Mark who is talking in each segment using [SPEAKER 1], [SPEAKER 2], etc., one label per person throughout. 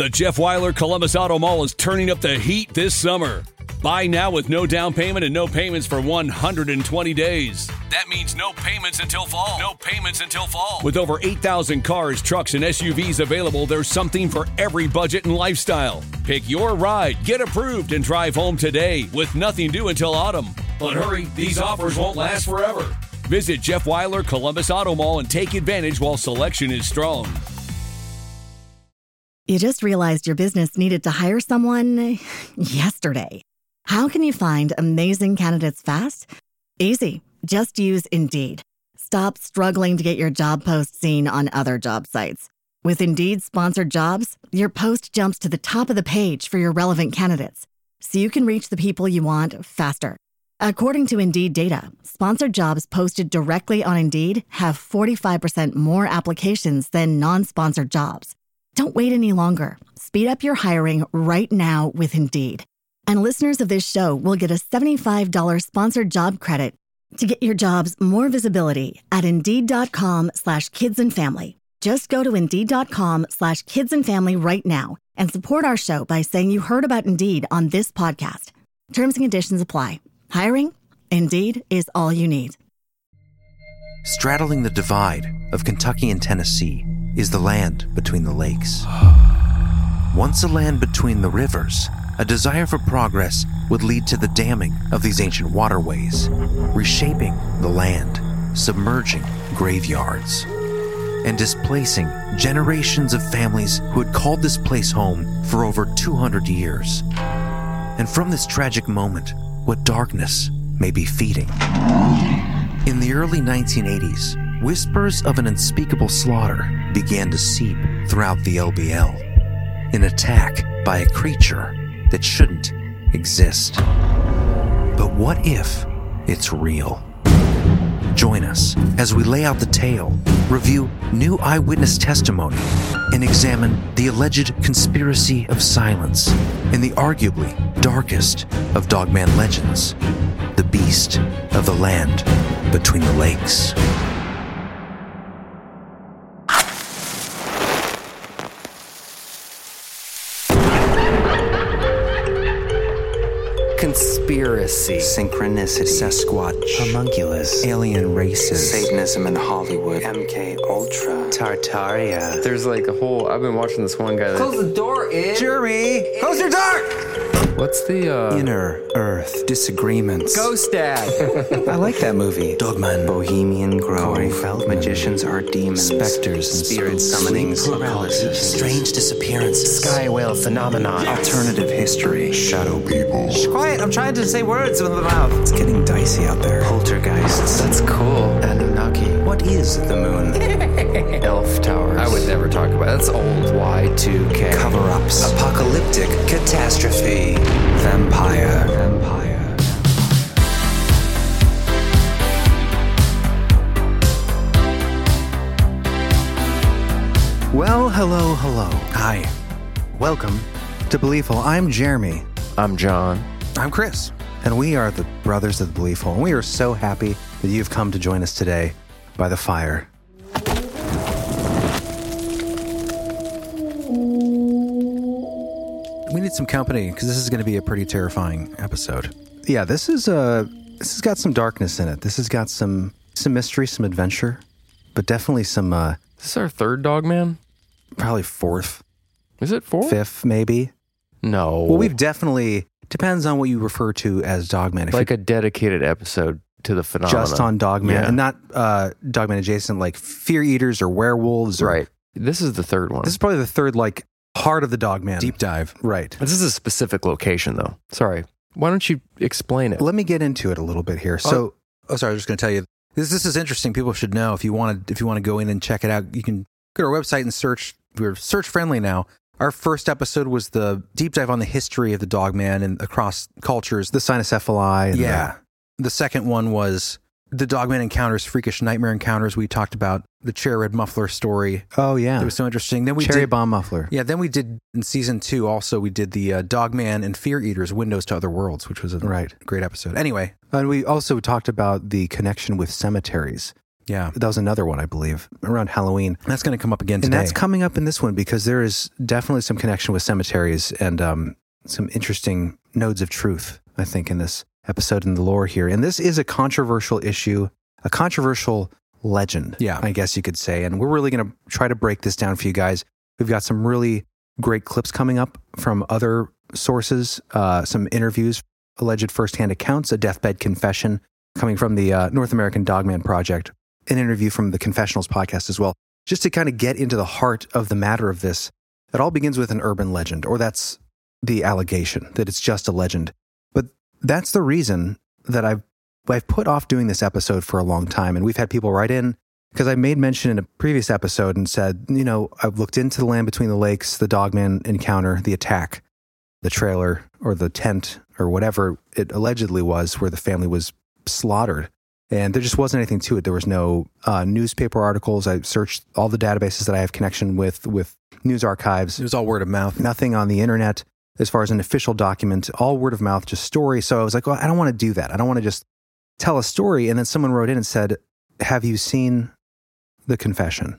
[SPEAKER 1] The Jeff Weiler Columbus Auto Mall is turning up the heat this summer. Buy now with no down payment and no payments for 120 days. That means no payments until fall. No payments until fall. With over 8,000 cars, trucks, and SUVs available, there's something for every budget and lifestyle. Pick your ride, get approved, and drive home today with nothing due until autumn. But hurry, these offers won't last forever. Visit Jeff Weiler Columbus Auto Mall and take advantage while selection is strong.
[SPEAKER 2] You just realized your business needed to hire someone yesterday. How can you find amazing candidates fast? Easy. Just use Indeed. Stop struggling to get your job post seen on other job sites. With Indeed sponsored jobs, your post jumps to the top of the page for your relevant candidates, so you can reach the people you want faster. According to Indeed data, sponsored jobs posted directly on Indeed have 45% more applications than non-sponsored jobs. Don't wait any longer. Speed up your hiring right now with Indeed. And listeners of this show will get a $75 sponsored job credit to get your jobs more visibility at Indeed.com/kidsandfamily. Just go to Indeed.com/kidsandfamily right now and support our show by saying you heard about Indeed on this podcast. Terms and conditions apply. Hiring? Indeed is all you need.
[SPEAKER 3] Straddling the divide of Kentucky and Tennessee is the land between the lakes. Once a land between the rivers, a desire for progress would lead to the damming of these ancient waterways, reshaping the land, submerging graveyards, and displacing generations of families who had called this place home for over 200 years. And from this tragic moment, what darkness may be feeding. In the early 1980s, whispers of an unspeakable slaughter began to seep throughout the LBL. An attack by a creature that shouldn't exist. But what if it's real? Join us as we lay out the tale, review new eyewitness testimony, and examine the alleged conspiracy of silence in the arguably darkest of Dogman legends, the beast of the land between the lakes.
[SPEAKER 4] Conspiracy, synchronicity, Sasquatch, homunculus, alien races, Satanism in Hollywood, MK Ultra, Tartaria.
[SPEAKER 5] There's like a whole. I've been watching this one guy.
[SPEAKER 4] Close the door, Ed. Jeremy, close your door.
[SPEAKER 5] What's the
[SPEAKER 4] Inner Earth Disagreements?
[SPEAKER 5] Ghost Dad?
[SPEAKER 4] I like that movie. Dogman, Bohemian Grove, Corey Feldman, Magicians Are Demons, Specters, Spirit Summonings, Paralysis, Strange Disappearances, Sky Whale Phenomenon, Alternative History, Shadow People. Shh, quiet! I'm trying to say words with the mouth. It's getting dicey out there. Poltergeists.
[SPEAKER 5] That's cool.
[SPEAKER 4] Anunnaki. What is the moon? Elf Towers.
[SPEAKER 5] I would never talk about it. That's old.
[SPEAKER 4] Y2K. Cover-ups. Apocalyptic catastrophe. Vampire.
[SPEAKER 3] Well, hello. Hi. Welcome to Beliefful. I'm Jeremy.
[SPEAKER 5] I'm John.
[SPEAKER 3] I'm Chris. And we are the Brothers of the Beliefful. And we are so happy that you've come to join us today by the fire. We need some company because this is going to be a pretty terrifying episode. Yeah, this has got some darkness in it. This has got some mystery, some adventure, but definitely some
[SPEAKER 5] Is this our third Dogman?
[SPEAKER 3] probably fourth,
[SPEAKER 5] Is it fourth?
[SPEAKER 3] fifth, maybe.
[SPEAKER 5] No.
[SPEAKER 3] Well, we've definitely depends on what you refer to as Dogman. If
[SPEAKER 5] like a dedicated episode to the phenomenon.
[SPEAKER 3] just on Dogman
[SPEAKER 5] Yeah.
[SPEAKER 3] and not Dogman adjacent, like Fear Eaters or Werewolves. Or,
[SPEAKER 5] Right. This is the third one.
[SPEAKER 3] This is probably the third, like, heart of the Dogman deep dive. Right.
[SPEAKER 5] This is a specific location, though. Sorry. Why don't you explain it?
[SPEAKER 3] Let me get into it a little bit here. So, sorry, I was just going to tell you this is interesting. People should know if you want to go in and check it out. You can go to our website and search. We're search friendly now. Our first episode was the deep dive on the history of the Dogman and across cultures, the cynocephali. And the second one was the Dogman encounters, freakish nightmare encounters. We talked about the cherry red muffler story. Oh yeah, it was so interesting. Then we cherry bomb muffler. Yeah, then we did in season 2. Also, we did the Dogman and Fear Eaters: Windows to Other Worlds, which was a great episode. Anyway, and we also talked about the connection with cemeteries.
[SPEAKER 6] Yeah.
[SPEAKER 3] That was another one, I believe, around Halloween.
[SPEAKER 6] That's going to come up again today.
[SPEAKER 3] And that's coming up in this one because there is definitely some connection with cemeteries and some interesting nodes of truth, I think, in this episode in the lore here. And this is a controversial issue, a controversial legend, I guess you could say. And we're really going to try to break this down for you guys. We've got some really great clips coming up from other sources, some interviews, alleged firsthand accounts, a deathbed confession coming from the North American Dogman Project, an interview from the Confessionals podcast as well, just to kind of get into the heart of the matter of this. It all begins with an urban legend, or that's the allegation, that it's just a legend. But that's the reason that I've put off doing this episode for a long time. And we've had people write in, because I made mention in a previous episode and said, I've looked into the Land Between the Lakes, the Dogman encounter, the attack, the trailer or the tent or whatever it allegedly was where the family was slaughtered. And there just wasn't anything to it. There was no newspaper articles. I searched all the databases that I have connection with news archives.
[SPEAKER 6] It was all word of mouth.
[SPEAKER 3] Nothing on the internet as far as an official document, all word of mouth, just story. So I was like, well, I don't want to do that. I don't want to just tell a story. And then someone wrote in and said, have you seen the confession?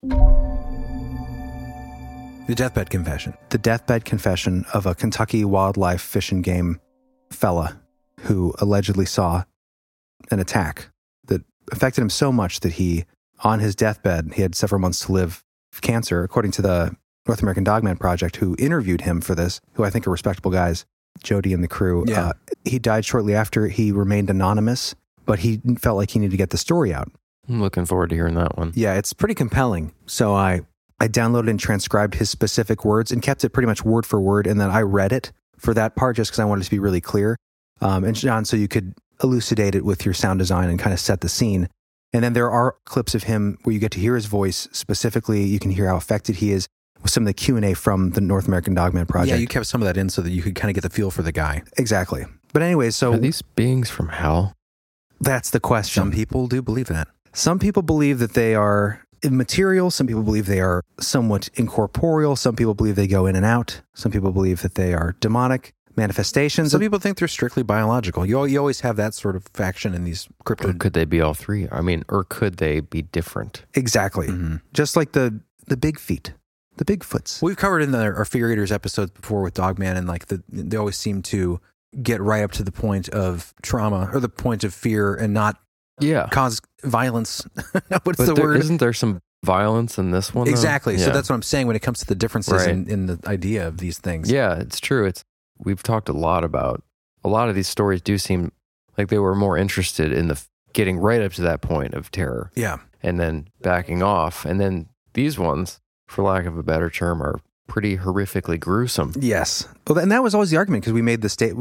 [SPEAKER 6] The deathbed confession.
[SPEAKER 3] The deathbed confession of a Kentucky wildlife fish and game fella who allegedly saw an attack that affected him so much that he, on his deathbed, he had several months to live with cancer, according to the North American Dogman Project, who interviewed him for this, who I think are respectable guys, Jody and the crew.
[SPEAKER 6] Yeah.
[SPEAKER 3] He died shortly after. He remained anonymous, but he felt like he needed to get the story out.
[SPEAKER 5] I'm looking forward to hearing that one.
[SPEAKER 3] Yeah, it's pretty compelling. So I downloaded and transcribed his specific words and kept it pretty much word for word. And then I read it for that part just because I wanted it to be really clear. And John, so you could elucidate it with your sound design and kind of set the scene. And then there are clips of him where you get to hear his voice specifically. You can hear how affected he is with some of the Q&A from the North American Dogman Project.
[SPEAKER 6] Yeah, you kept some of that in so that you could kind of get the feel for the guy.
[SPEAKER 3] Exactly. But anyway, so...
[SPEAKER 5] Are these beings from hell?
[SPEAKER 3] That's the question.
[SPEAKER 6] Some people do believe that.
[SPEAKER 3] Some people believe that they are immaterial. Some people believe they are somewhat incorporeal. Some people believe they go in and out. Some people believe that they are demonic manifestations.
[SPEAKER 6] Some people think they're strictly biological. You always have that sort of faction in these cryptid.
[SPEAKER 5] Or could they be all three? I mean, or could they be different?
[SPEAKER 3] Exactly. Mm-hmm. Just like the big feet, the Bigfoots.
[SPEAKER 6] We've covered in our Fear Eaters episodes before with Dogman, and like they always seem to get right up to the point of trauma or the point of fear and not cause violence. What's the word?
[SPEAKER 5] Isn't there some violence in this one?
[SPEAKER 6] Exactly.
[SPEAKER 5] Yeah.
[SPEAKER 6] So that's what I'm saying when it comes to the differences in the idea of these things.
[SPEAKER 5] Yeah, it's true. We've talked a lot about a lot of these stories do seem like they were more interested in the getting right up to that point of terror.
[SPEAKER 6] Yeah.
[SPEAKER 5] And then backing off. And then these ones, for lack of a better term, are pretty horrifically gruesome.
[SPEAKER 3] Yes. Well, and that was always the argument because we made the state.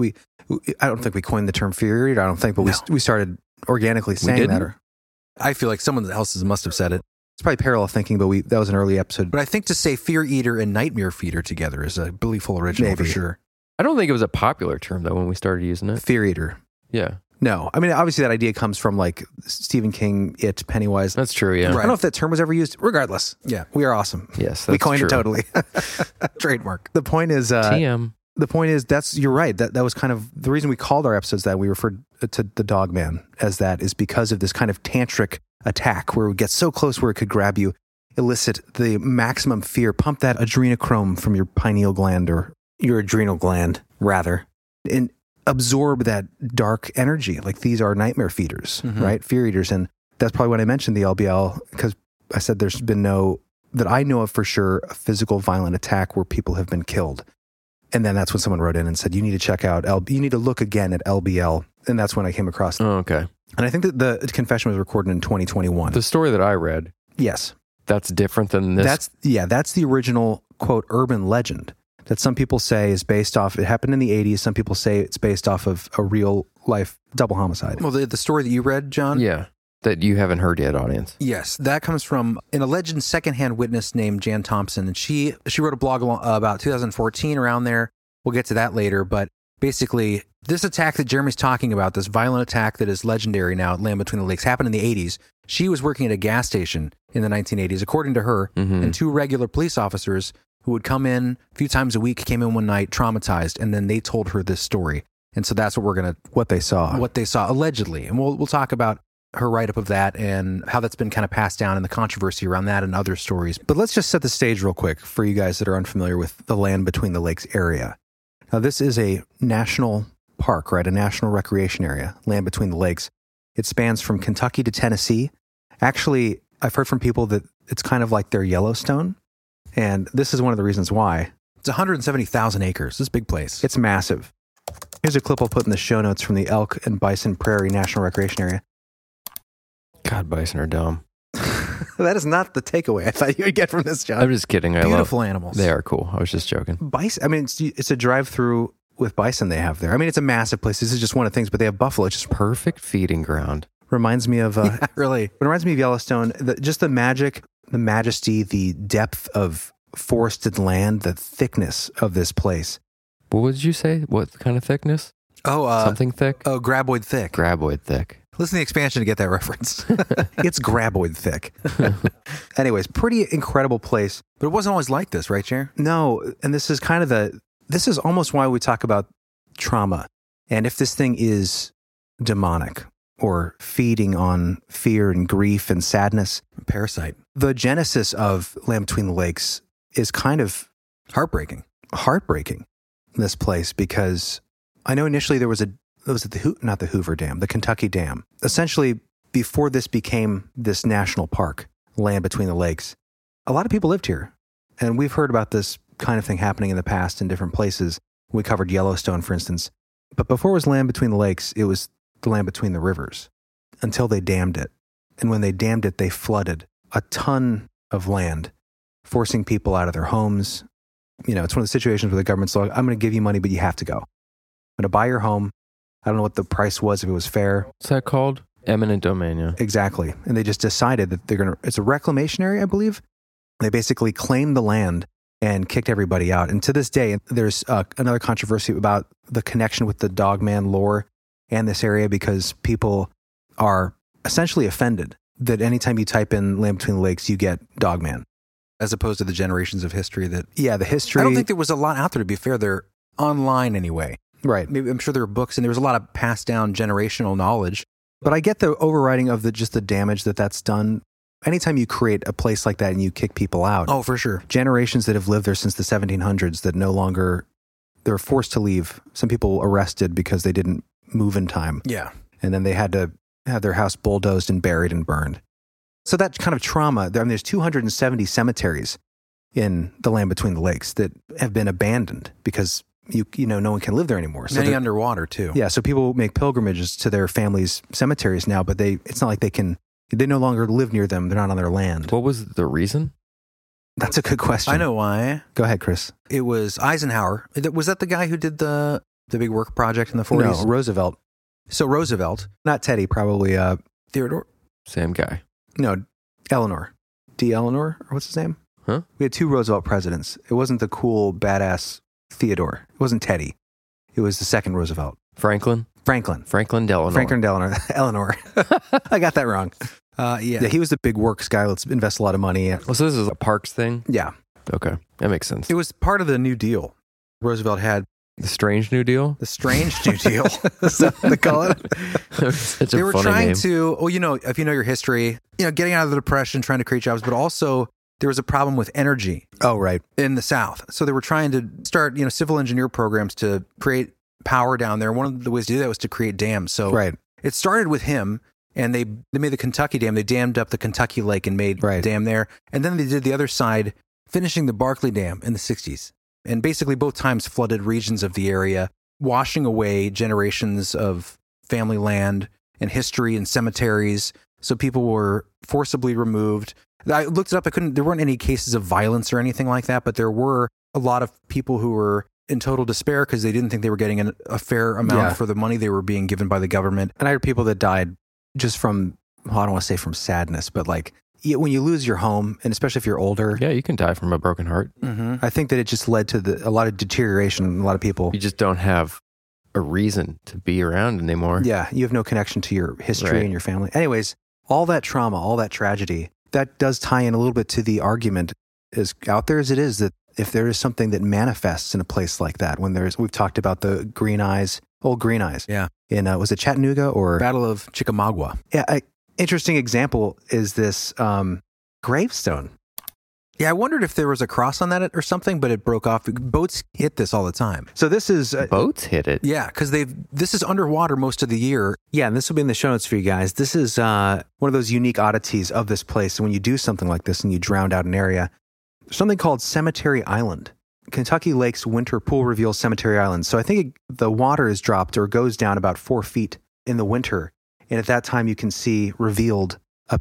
[SPEAKER 3] I don't think we coined the term fear eater. I don't think, but we started organically saying that. Or,
[SPEAKER 6] I feel like someone else must have said it.
[SPEAKER 3] It's probably parallel thinking, but that was an early episode.
[SPEAKER 6] But I think to say fear eater and nightmare feeder together is a believable original for sure.
[SPEAKER 5] I don't think it was a popular term though when we started using it.
[SPEAKER 3] Fear eater.
[SPEAKER 5] Yeah.
[SPEAKER 3] No, I mean obviously that idea comes from like Stephen King, It, Pennywise.
[SPEAKER 5] That's true. Yeah.
[SPEAKER 3] Right. I don't know if that term was ever used. Regardless,
[SPEAKER 6] yeah,
[SPEAKER 3] we are awesome.
[SPEAKER 5] Yes,
[SPEAKER 3] we coined
[SPEAKER 5] true.
[SPEAKER 3] it totally.
[SPEAKER 6] Trademark.
[SPEAKER 3] The point is
[SPEAKER 5] TM.
[SPEAKER 3] The point is you're right. That was kind of the reason we called our episodes that. We referred to the Dogman as that is because of this kind of tantric attack where it would get so close where it could grab you, elicit the maximum fear, pump that adrenochrome from your pineal gland or your adrenal gland rather, and absorb that dark energy. Like these are nightmare feeders, right? Fear eaters. And that's probably when I mentioned the LBL, because I said there's been that I know of for sure, a physical violent attack where people have been killed. And then that's when someone wrote in and said, you need to check out, you need to look again at LBL. And that's when I came across it.
[SPEAKER 5] Oh, okay.
[SPEAKER 3] And I think that the confession was recorded in 2021.
[SPEAKER 5] The story that I read.
[SPEAKER 3] Yes.
[SPEAKER 5] That's different than this.
[SPEAKER 3] That's the original, quote, urban legend that some people say is based off, it happened in the 80s. Some people say it's based off of a real life double homicide.
[SPEAKER 6] Well, the story that you read, John?
[SPEAKER 5] Yeah. That you haven't heard yet, audience.
[SPEAKER 6] Yes. That comes from an alleged secondhand witness named Jan Thompson. And she wrote a blog about 2014 around there. We'll get to that later. But basically, this attack that Jeremy's talking about, this violent attack that is legendary now at Land Between the Lakes, happened in the 80s. She was working at a gas station in the 1980s, according to her, and two regular police officers who would come in a few times a week, came in one night, traumatized, and then they told her this story. And so that's what they saw allegedly. And we'll talk about her write-up of that and how that's been kind of passed down and the controversy around that and other stories. But let's just set the stage real quick for you guys that are unfamiliar with the Land Between the Lakes area. Now, this is a national park, right? A national recreation area, Land Between the Lakes. It spans from Kentucky to Tennessee. Actually, I've heard from people that it's kind of like their Yellowstone. And this is one of the reasons why. It's 170,000 acres. This is a big place. It's massive. Here's a clip I'll put in the show notes from the Elk and Bison Prairie National Recreation Area.
[SPEAKER 5] God, bison are dumb.
[SPEAKER 6] That is not the takeaway I thought you would get from this, John.
[SPEAKER 5] I'm just kidding.
[SPEAKER 6] Beautiful animals.
[SPEAKER 5] They are cool. I was just joking.
[SPEAKER 6] Bison. I mean, it's a drive-through with bison they have there. I mean, it's a massive place. This is just one of the things, but they have buffalo. It's just
[SPEAKER 5] Perfect feeding ground.
[SPEAKER 6] reminds me of really. It reminds me of Yellowstone. Just the magic, the majesty, the depth of forested land, the thickness of this place.
[SPEAKER 5] What would you say? What kind of thickness? Something thick?
[SPEAKER 6] Oh, graboid thick.
[SPEAKER 5] Graboid thick.
[SPEAKER 6] Listen to the expansion to get that reference. It's graboid thick. Anyways, pretty incredible place. But it wasn't always like this, right, Jer? No, and this is kind of this is almost why we talk about trauma. And if this thing is demonic or feeding on fear and grief and sadness, parasite. The genesis of Land Between the Lakes is kind of heartbreaking, this place, because I know initially there was not the Hoover Dam, the Kentucky Dam. Essentially, before this became this national park, Land Between the Lakes, a lot of people lived here. And we've heard about this kind of thing happening in the past in different places. We covered Yellowstone, for instance. But before it was Land Between the Lakes, it was the land between the rivers until they dammed it. And when they dammed it, they flooded a ton of land, forcing people out of their homes. You know, it's one of the situations where the government's like, I'm going to give you money, but you have to go. I'm going to buy your home. I don't know what the price was, if it was fair.
[SPEAKER 5] What's that called? Eminent domain, yeah.
[SPEAKER 6] Exactly. And they just decided that it's a reclamation area, I believe. They basically claimed the land and kicked everybody out. And to this day, there's another controversy about the connection with the Dogman lore and this area, because people are essentially offended that anytime you type in Land Between the Lakes, you get Dogman. As opposed to the generations of history that... Yeah, the history... I don't think there was a lot out there, to be fair. They're online anyway. Right. Maybe I'm sure there were books, and there was a lot of passed down generational knowledge. But I get the overriding of just the damage that's done. Anytime you create a place like that and you kick people out. Oh, for sure. Generations that have lived there since the 1700s that no longer... They're forced to leave. Some people arrested because they didn't move in time. Yeah. And then they had to have their house bulldozed and buried and burned. So that kind of trauma, I mean, there's 270 cemeteries in the Land Between the Lakes that have been abandoned because you know no one can live there anymore. So many underwater too. Yeah, so people make pilgrimages to their families' cemeteries now, but it's not like they no longer live near them. They're not on their land.
[SPEAKER 5] What was the reason?
[SPEAKER 6] That's a good question. I know why. Go ahead, Chris. It was Eisenhower. Was that the guy who did the big work project in the 40s? No, Roosevelt. So Roosevelt, not Teddy, probably Theodore.
[SPEAKER 5] Same guy.
[SPEAKER 6] No, Eleanor. D. Eleanor, or what's his name?
[SPEAKER 5] Huh?
[SPEAKER 6] We had two Roosevelt presidents. It wasn't the cool, badass Theodore. It wasn't Teddy. It was the second Roosevelt.
[SPEAKER 5] Franklin Delano.
[SPEAKER 6] Franklin Delano. Eleanor. I got that wrong. Yeah, he was the big works guy. Let's invest a lot of money.
[SPEAKER 5] Well, so this is a parks thing?
[SPEAKER 6] Yeah.
[SPEAKER 5] Okay, that makes sense.
[SPEAKER 6] It was part of the New Deal. Roosevelt had...
[SPEAKER 5] The Strange New Deal?
[SPEAKER 6] The Strange New Deal. That's what they call it.
[SPEAKER 5] Such a
[SPEAKER 6] they were
[SPEAKER 5] funny
[SPEAKER 6] trying
[SPEAKER 5] name.
[SPEAKER 6] to, well, if you know your history, getting out of the Depression, trying to create jobs, but also there was a problem with energy. Oh, right. In the South. So they were trying to start, civil engineer programs to create power down there. One of the ways to do that was to create dams. So it started with him, and they made the Kentucky Dam. They dammed up the Kentucky Lake and made a dam there. And then they did the other side, finishing the Barkley Dam in the 60s. And basically both times flooded regions of the area, washing away generations of family land and history and cemeteries. So people were forcibly removed. I looked it up. There weren't any cases of violence or anything like that, but there were a lot of people who were in total despair because they didn't think they were getting a fair amount for the money they were being given by the government. And I heard people that died just from, I don't want to say from sadness, but when you lose your home, and especially if you're older.
[SPEAKER 5] Yeah, you can die from a broken heart.
[SPEAKER 6] Mm-hmm. I think that it just led to a lot of deterioration in a lot of people.
[SPEAKER 5] You just don't have a reason to be around anymore.
[SPEAKER 6] Yeah, you have no connection to your history and your family. Anyways, all that trauma, all that tragedy, that does tie in a little bit to the argument, as out there as it is, that if there is something that manifests in a place like that, we've talked about the old Green Eyes. Yeah. In, was it Chattanooga or? Battle of Chickamauga. Yeah, interesting example is this gravestone. Yeah, I wondered if there was a cross on that or something, but it broke off. Boats hit this all the time. So this is...
[SPEAKER 5] Boats hit it?
[SPEAKER 6] Yeah, because this is underwater most of the year. Yeah, and this will be in the show notes for you guys. This is one of those unique oddities of this place. So when you do something like this and you drown out an area, there's something called Cemetery Island. Kentucky Lake's winter pool reveals Cemetery Island. So I think the water is dropped or goes down about 4 feet in the winter. And at that time, you can see revealed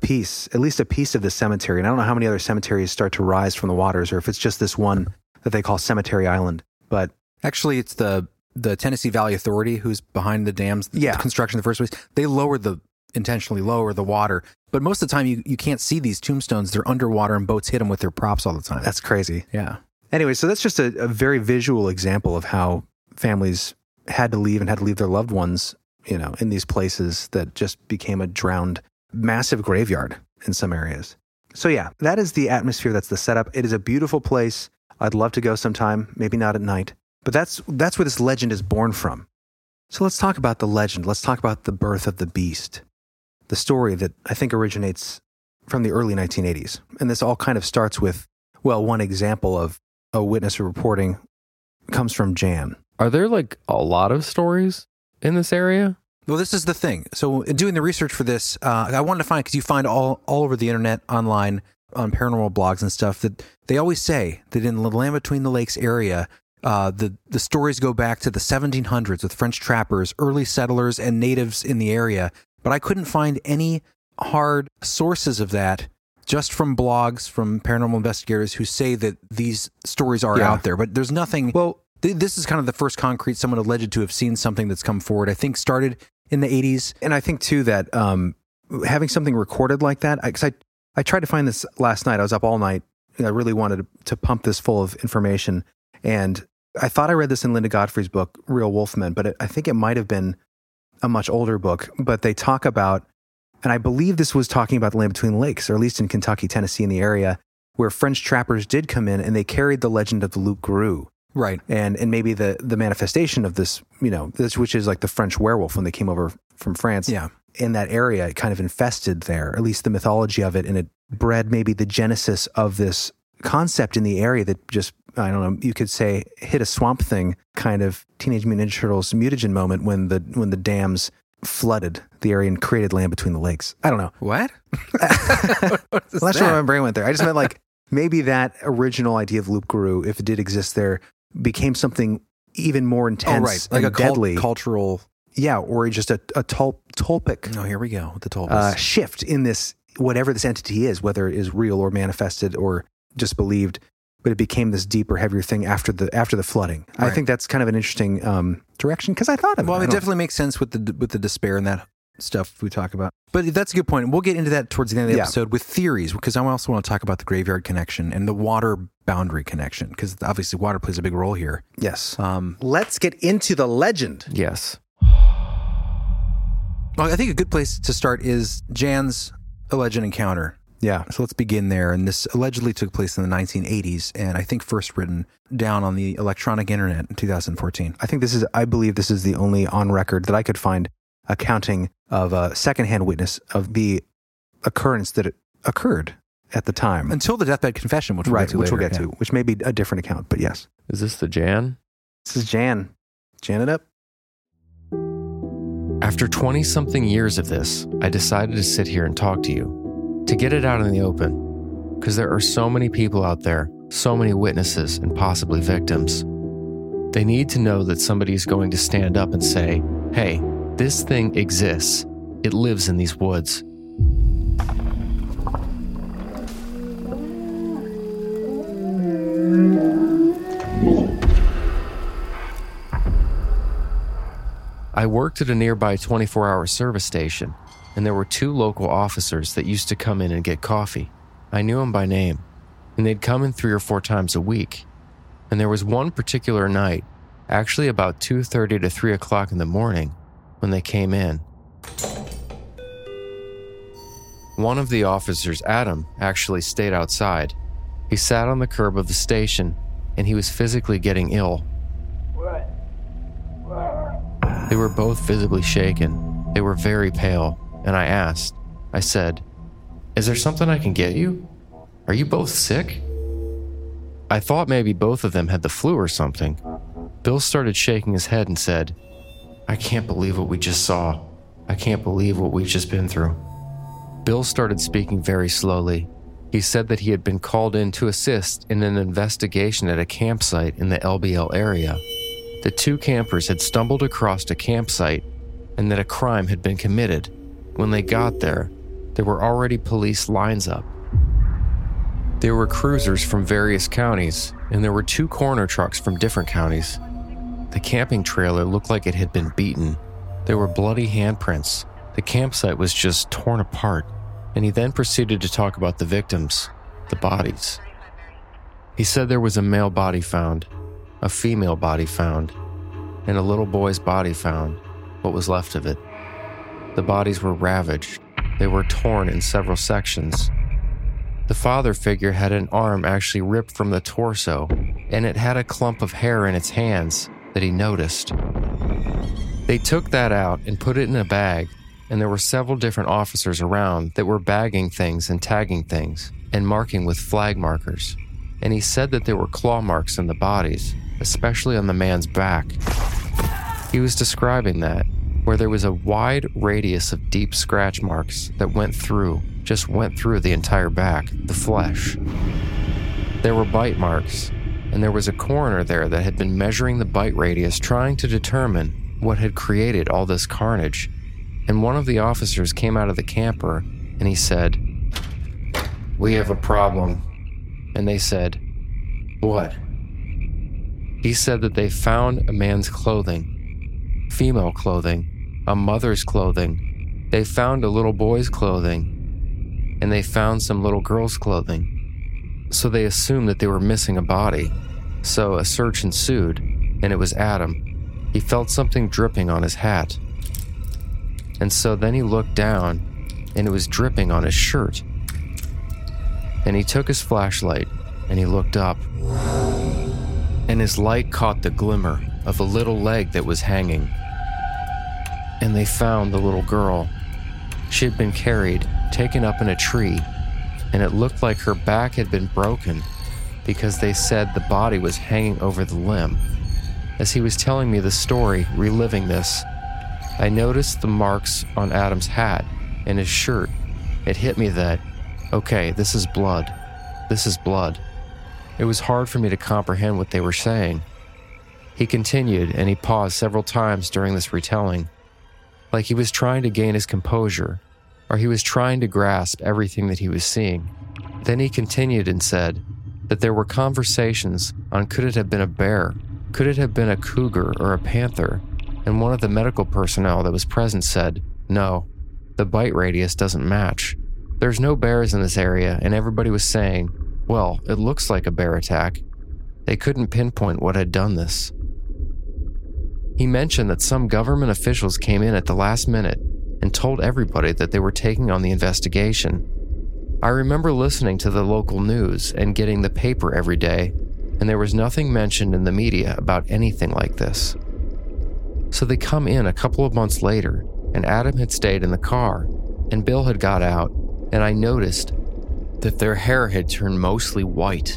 [SPEAKER 6] at least a piece of the cemetery. And I don't know how many other cemeteries start to rise from the waters or if it's just this one that they call Cemetery Island. But actually, it's the Tennessee Valley Authority who's behind the dams, the construction in the first place. They intentionally lower the water. But most of the time, you can't see these tombstones. They're underwater and boats hit them with their props all the time. That's crazy. Yeah. Anyway, so that's just a very visual example of how families had to leave their loved ones, in these places that just became a drowned massive graveyard in some areas. So yeah, that is the atmosphere. That's the setup. It is a beautiful place. I'd love to go sometime, maybe not at night, but that's where this legend is born from. So let's talk about the legend. Let's talk about the birth of the beast, the story that I think originates from the early 1980s. And this all kind of starts with, one example of a witness reporting comes from Jan.
[SPEAKER 5] Are there like a lot of stories in this area?
[SPEAKER 6] Well, this is the thing. So in doing the research for this, I wanted to find, because you find all over the internet, online, on paranormal blogs and stuff, that they always say that in the Land Between the Lakes area, the stories go back to the 1700s with French trappers, early settlers, and natives in the area. But I couldn't find any hard sources of that, just from blogs, from paranormal investigators who say that these stories are out there. But there's nothing... Well, this is kind of the first concrete someone alleged to have seen something that's come forward. I think started in the 80s. And I think, too, that having something recorded like that, because I tried to find this last night. I was up all night. And I really wanted to pump this full of information. And I thought I read this in Linda Godfrey's book, Real Wolfmen, but I think it might have been a much older book. But they talk about, and I believe this was talking about the Land Between the Lakes, or at least in Kentucky, Tennessee, in the area, where French trappers did come in and they carried the legend of the Loup Garou. Right. And maybe the manifestation of this, this, which is like the French werewolf when they came over from France. Yeah. In that area, it kind of infested there, at least the mythology of it. And it bred maybe the genesis of this concept in the area that just, I don't know, you could say hit a Swamp Thing kind of Teenage Mutant Ninja Turtles mutagen moment when the dams flooded the area and created Land Between the Lakes. I don't know. What? That's where my brain went there. I just meant like maybe that original idea of Loup Garou, if it did exist there, became something even more intense, like a deadly cultural, or just a tulpic. Oh, here we go with the tulpas. Shift in this, whatever this entity is, whether it is real or manifested or just believed, but it became this deeper, heavier thing after the flooding. Right. I think that's kind of an interesting direction because I thought of it. Well, it definitely makes sense with the despair and that stuff we talk about. But that's a good point. We'll get into that towards the end of the episode with theories, because I also want to talk about the graveyard connection and the water boundary connection, because obviously water plays a big role here. Yes. Let's get into the legend.
[SPEAKER 5] Yes.
[SPEAKER 6] Well, I think a good place to start is Jan's alleged encounter. Yeah. So let's begin there. And this allegedly took place in the 1980s, and I think first written down on the electronic internet in 2014. I believe this is the only on record that I could find accounting of a secondhand witness of the occurrence that it occurred at the time. Until the deathbed confession, which we'll get to, which may be a different account, but yes.
[SPEAKER 5] Is this the Jan?
[SPEAKER 6] This is Jan. Jan it up.
[SPEAKER 5] After 20-something years of this, I decided to sit here and talk to you, to get it out in the open, because there are so many people out there, so many witnesses and possibly victims. They need to know that somebody is going to stand up and say, hey, this thing exists. It lives in these woods. I worked at a nearby 24-hour service station, and there were 2 local officers that used to come in and get coffee. I knew them by name, and they'd come in 3 or 4 times a week. And there was one particular night, actually about 2:30 to 3 o'clock in the morning, when they came in. One of the officers, Adam, actually stayed outside. He sat on the curb of the station, and he was physically getting ill. They were both visibly shaken. They were very pale, and I asked, I said, "Is there something I can get you? Are you both sick?" I thought maybe both of them had the flu or something. Bill started shaking his head and said, "I can't believe what we just saw. I can't believe what we've just been through." Bill started speaking very slowly. He said that he had been called in to assist in an investigation at a campsite in the LBL area. The two campers had stumbled across a campsite and that a crime had been committed. When they got there were already police lines up. There were cruisers from various counties, and there were 2 coroner trucks from different counties. The camping trailer looked like it had been beaten. There were bloody handprints. The campsite was just torn apart, and he then proceeded to talk about the victims, the bodies. He said there was a male body found, a female body found, and a little boy's body found, what was left of it. The bodies were ravaged. They were torn in several sections. The father figure had an arm actually ripped from the torso, and it had a clump of hair in its hands that he noticed. They took that out and put it in a bag, and there were several different officers around that were bagging things and tagging things and marking with flag markers. And he said that there were claw marks in the bodies, especially on the man's back. He was describing that, where there was a wide radius of deep scratch marks that went through the entire back, the flesh. There were bite marks, and there was a coroner there that had been measuring the bite radius, trying to determine what had created all this carnage. And one of the officers came out of the camper, and he said, "We have a problem." And they said, "What?" He said that they found a man's clothing, female clothing, a mother's clothing. They found a little boy's clothing, and they found some little girl's clothing. So they assumed that they were missing a body. So a search ensued, and it was Adam. He felt something dripping on his hat. And so then he looked down, and it was dripping on his shirt. And he took his flashlight, and he looked up. And his light caught the glimmer of a little leg that was hanging. And they found the little girl. She had been carried, taken up in a tree, and it looked like her back had been broken because they said the body was hanging over the limb. As he was telling me the story, reliving this, I noticed the marks on Adam's hat and his shirt. It hit me that, okay, this is blood. This is blood. It was hard for me to comprehend what they were saying. He continued, and he paused several times during this retelling, like he was trying to gain his composure, or he was trying to grasp everything that he was seeing. Then he continued and said that there were conversations on could it have been a bear, could it have been a cougar or a panther, and one of the medical personnel that was present said, no, the bite radius doesn't match. There's no bears in this area, and everybody was saying, well, it looks like a bear attack. They couldn't pinpoint what had done this. He mentioned that some government officials came in at the last minute and told everybody that they were taking on the investigation. I remember listening to the local news and getting the paper every day, and there was nothing mentioned in the media about anything like this. So they come in a couple of months later, and Adam had stayed in the car, and Bill had got out, and I noticed that their hair had turned mostly white.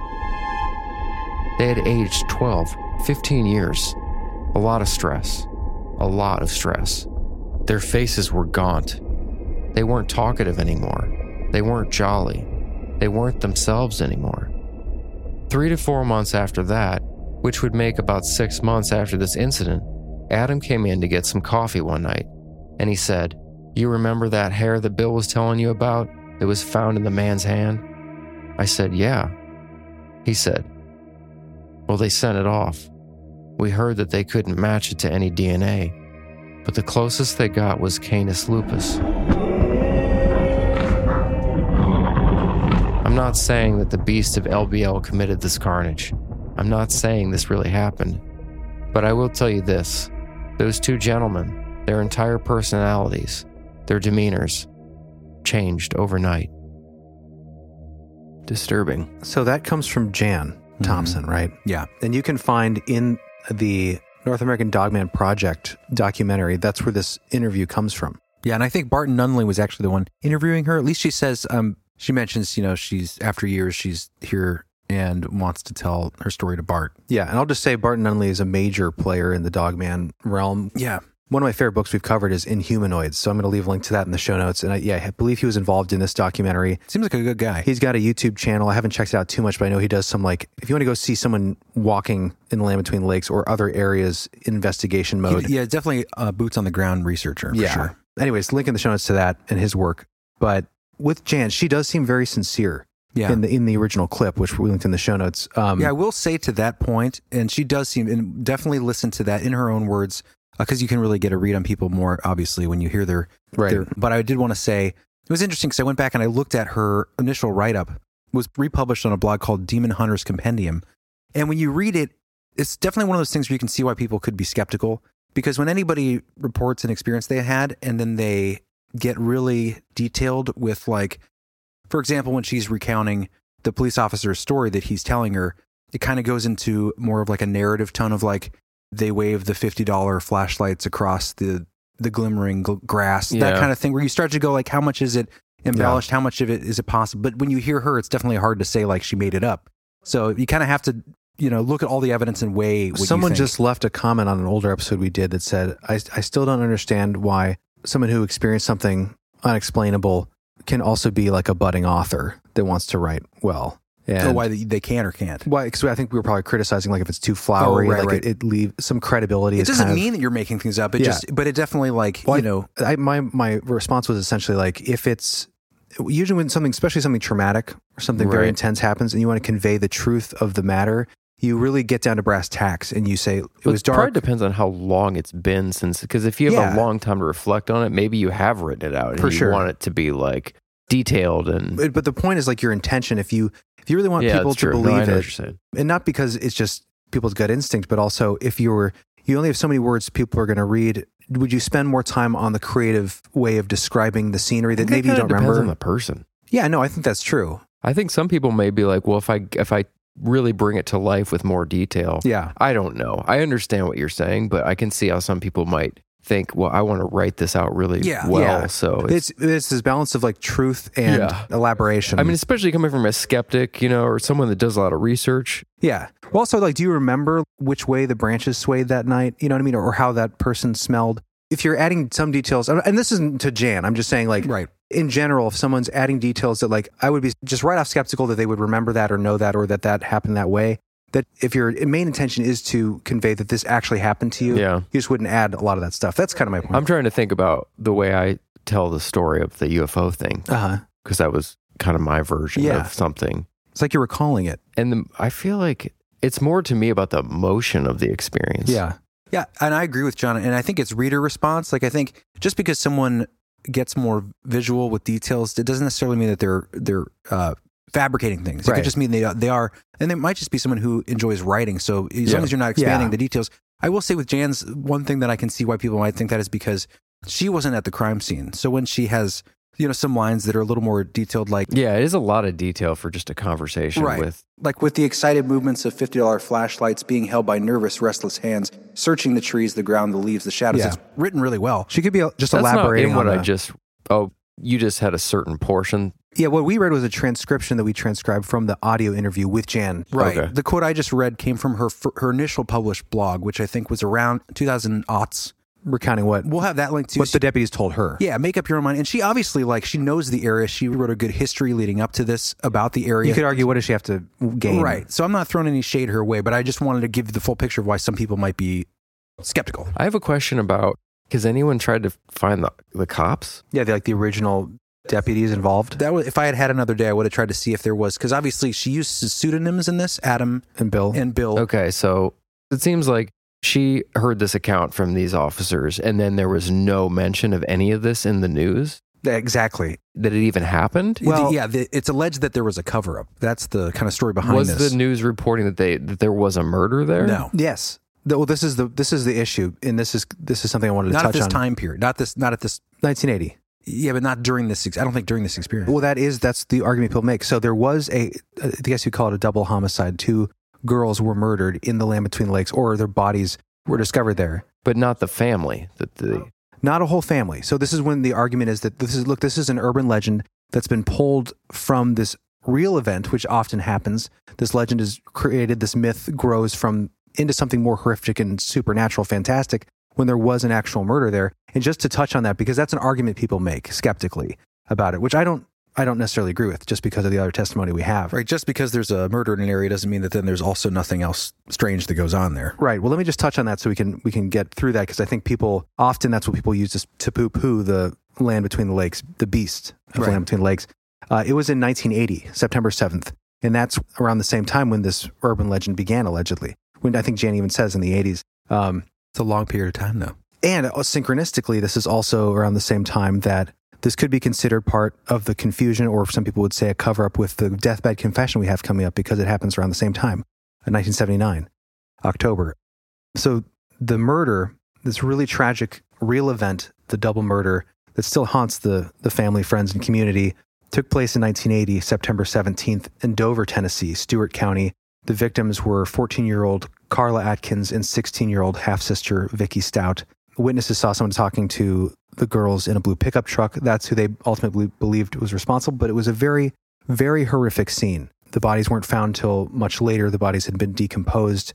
[SPEAKER 5] They had aged 12, 15 years. A lot of stress. A lot of stress. Their faces were gaunt. They weren't talkative anymore. They weren't jolly. They weren't themselves anymore. 3 to 4 months after that, which would make about 6 months after this incident, Adam came in to get some coffee one night, and he said, "You remember that hair that Bill was telling you about that was found in the man's hand?" I said, "Yeah." He said, "Well, they sent it off. We heard that they couldn't match it to any DNA, but the closest they got was Canis lupus." I'm not saying that the beast of LBL committed this carnage. I'm not saying this really happened. But I will tell you this. Those two gentlemen, their entire personalities, their demeanors, changed overnight. Disturbing.
[SPEAKER 6] So that comes from Jan Thompson, right?
[SPEAKER 3] Yeah.
[SPEAKER 6] And you can find in the North American Dogman Project documentary, that's where this interview comes from. Yeah, and I think Barton Nunley was actually the one interviewing her. At least she says, she mentions, she's, after years, she's here and wants to tell her story to Bart.
[SPEAKER 5] Yeah, and I'll just say Barton Nunley is a major player in the Dogman realm.
[SPEAKER 6] Yeah.
[SPEAKER 5] One of my favorite books we've covered is Inhumanoids, so I'm going to leave a link to that in the show notes. And I believe he was involved in this documentary.
[SPEAKER 6] Seems like a good guy.
[SPEAKER 5] He's got a YouTube channel. I haven't checked it out too much, but I know he does some, like, if you want to go see someone walking in the land between the lakes or other areas, investigation mode.
[SPEAKER 6] Yeah, definitely a boots on the ground researcher, for sure.
[SPEAKER 5] Anyways, link in the show notes to that and his work. But with Jan, she does seem very sincere.
[SPEAKER 6] Yeah.
[SPEAKER 5] In the original clip, which we linked in the show notes.
[SPEAKER 6] I will say to that point, and she does seem, and definitely listen to that in her own words, because you can really get a read on people more, obviously, when you hear their... But I did want to say, it was interesting because I went back and I looked at her initial write-up. It was republished on a blog called Demon Hunter's Compendium. And when you read it, it's definitely one of those things where you can see why people could be skeptical. Because when anybody reports an experience they had, and then they get really detailed with, like, for example, when she's recounting the police officer's story that he's telling her, it kind of goes into more of like a narrative tone of like, they wave the $50 flashlights across the glimmering grass, that kind of thing, where you start to go like, how much is it embellished? How much of it is it possible? But when you hear her, it's definitely hard to say like she made it up. So you kind of have to, look at all the evidence and weigh what
[SPEAKER 5] Someone
[SPEAKER 6] you think.
[SPEAKER 5] just left a comment on an older episode we did that said, I still don't understand why someone who experienced something unexplainable can also be like a budding author that wants to write well.
[SPEAKER 6] And why they can or can't.
[SPEAKER 5] Why? Because I think we were probably criticizing like if it's too flowery, it leaves some credibility.
[SPEAKER 6] It doesn't mean that you're making things up. But it definitely
[SPEAKER 5] my response was essentially like, if it's usually when something, especially something traumatic or something very intense happens, and you want to convey the truth of the matter, you really get down to brass tacks and you say it was dark.
[SPEAKER 7] It probably depends on how long it's been since, because if you have a long time to reflect on it, maybe you have written it out and you want it to be like detailed. And
[SPEAKER 5] but the point is like your intention. If you really want people to believe it, and not because it's just people's gut instinct, but also if you only have so many words people are going to read, would you spend more time on the creative way of describing the scenery that maybe you don't remember?
[SPEAKER 7] Depends on the person.
[SPEAKER 5] Yeah, no, I think that's true.
[SPEAKER 7] I think some people may be like, well, if I really bring it to life with more detail.
[SPEAKER 5] Yeah.
[SPEAKER 7] I don't know. I understand what you're saying, but I can see how some people might think, well, I want to write this out really well. Yeah. So
[SPEAKER 5] it's this balance of like truth and elaboration.
[SPEAKER 7] I mean, especially coming from a skeptic, or someone that does a lot of research.
[SPEAKER 5] Yeah. Well, also, like, do you remember which way the branches swayed that night? You know what I mean? Or how that person smelled? If you're adding some details, and this isn't to Jan, I'm just saying, like, in general, if someone's adding details that, like, I would be just right off skeptical that they would remember that or know that or that happened that way. That if your main intention is to convey that this actually happened to you, you just wouldn't add a lot of that stuff. That's kind of my point.
[SPEAKER 7] I'm trying to think about the way I tell the story of the UFO thing. Because that was kind of my version of something.
[SPEAKER 5] It's like you're recalling it.
[SPEAKER 7] And I feel like it's more to me about the emotion of the experience.
[SPEAKER 6] Yeah, and I agree with John. And I think it's reader response. Like, I think just because someone gets more visual with details, it doesn't necessarily mean that they're fabricating things. It could just mean they are, and it might just be someone who enjoys writing. So as long as you're not expanding the details. I will say with Jan's, one thing that I can see why people might think that is because she wasn't at the crime scene. So when she has, some lines that are a little more detailed, like...
[SPEAKER 7] Yeah, it is a lot of detail for just a conversation with...
[SPEAKER 6] Like with the excited movements of $50 flashlights being held by nervous, restless hands, searching the trees, the ground, the leaves, the shadows. It's written really well.
[SPEAKER 5] She could be just
[SPEAKER 7] That's
[SPEAKER 5] elaborating
[SPEAKER 7] not in
[SPEAKER 5] on
[SPEAKER 7] what you just had a certain portion.
[SPEAKER 5] Yeah, what we read was a transcription that we transcribed from the audio interview with Jan.
[SPEAKER 6] Right. Okay. The quote I just read came from her initial published blog, which I think was around 2000-aughts.
[SPEAKER 5] Recounting what?
[SPEAKER 6] We'll have that link too.
[SPEAKER 5] What the deputies told her.
[SPEAKER 6] Yeah, make up your own mind. And she obviously, she knows the area. She wrote a good history leading up to this about the area.
[SPEAKER 5] You could argue, what does she have to gain?
[SPEAKER 6] Right. So I'm not throwing any shade her way, but I just wanted to give the full picture of why some people might be skeptical.
[SPEAKER 7] I have a question about, has anyone tried to find the cops?
[SPEAKER 5] Yeah, the original deputies involved.
[SPEAKER 6] That was, if I had had another day, I would have tried to see if there was, because obviously she used pseudonyms in this, Adam
[SPEAKER 5] and Bill.
[SPEAKER 7] Okay, so it seems like she heard this account from these officers, and then there was no mention of any of this in the news.
[SPEAKER 6] Exactly.
[SPEAKER 7] That it even happened?
[SPEAKER 6] Well, it's alleged that there was a cover-up. That's the kind of story behind this.
[SPEAKER 7] Was the news reporting that there was a murder there?
[SPEAKER 6] No.
[SPEAKER 5] Yes. Well, this is the issue, and this is something I wanted to touch on.
[SPEAKER 6] Not at this time period. Not at this
[SPEAKER 5] 1980.
[SPEAKER 6] Yeah, but not during this. I don't think during this experience.
[SPEAKER 5] Well, that's the argument people make. So there was I guess you call it a double homicide. 2 girls were murdered in the land between the lakes, or their bodies were discovered there.
[SPEAKER 7] But not the family.
[SPEAKER 6] not a whole family. So this is when the argument is that this is an urban legend that's been pulled from this real event, which often happens. This legend is created, this myth grows into something more horrific and supernatural, fantastic, when there was an actual murder there. And just to touch on that, because that's an argument people make skeptically about it, which I don't necessarily agree with, just because of the other testimony we have.
[SPEAKER 8] Right, just because there's a murder in an area doesn't mean that then there's also nothing else strange that goes on there.
[SPEAKER 6] Right. Well, let me just touch on that so we can get through that, because I think that's what people use to poo-poo the Land Between the Lakes, the beast of Land Between the Lakes. It was in 1980, September 7th, and that's around the same time when this urban legend began, allegedly. When I think Jan even says in the 80s.
[SPEAKER 8] It's a long period of time, though.
[SPEAKER 6] And synchronistically, this is also around the same time that this could be considered part of the confusion, or some people would say a cover-up with the deathbed confession we have coming up, because it happens around the same time, in 1979, October. So the murder, this really tragic real event, the double murder that still haunts the family, friends, and community, took place in 1980, September 17th, in Dover, Tennessee, Stewart County. The victims were 14-year-old Carla Atkins and 16-year-old half-sister Vicky Stout. Witnesses saw someone talking to the girls in a blue pickup truck. That's who they ultimately believed was responsible, but it was a very, very horrific scene. The bodies weren't found till much later. The bodies had been decomposed,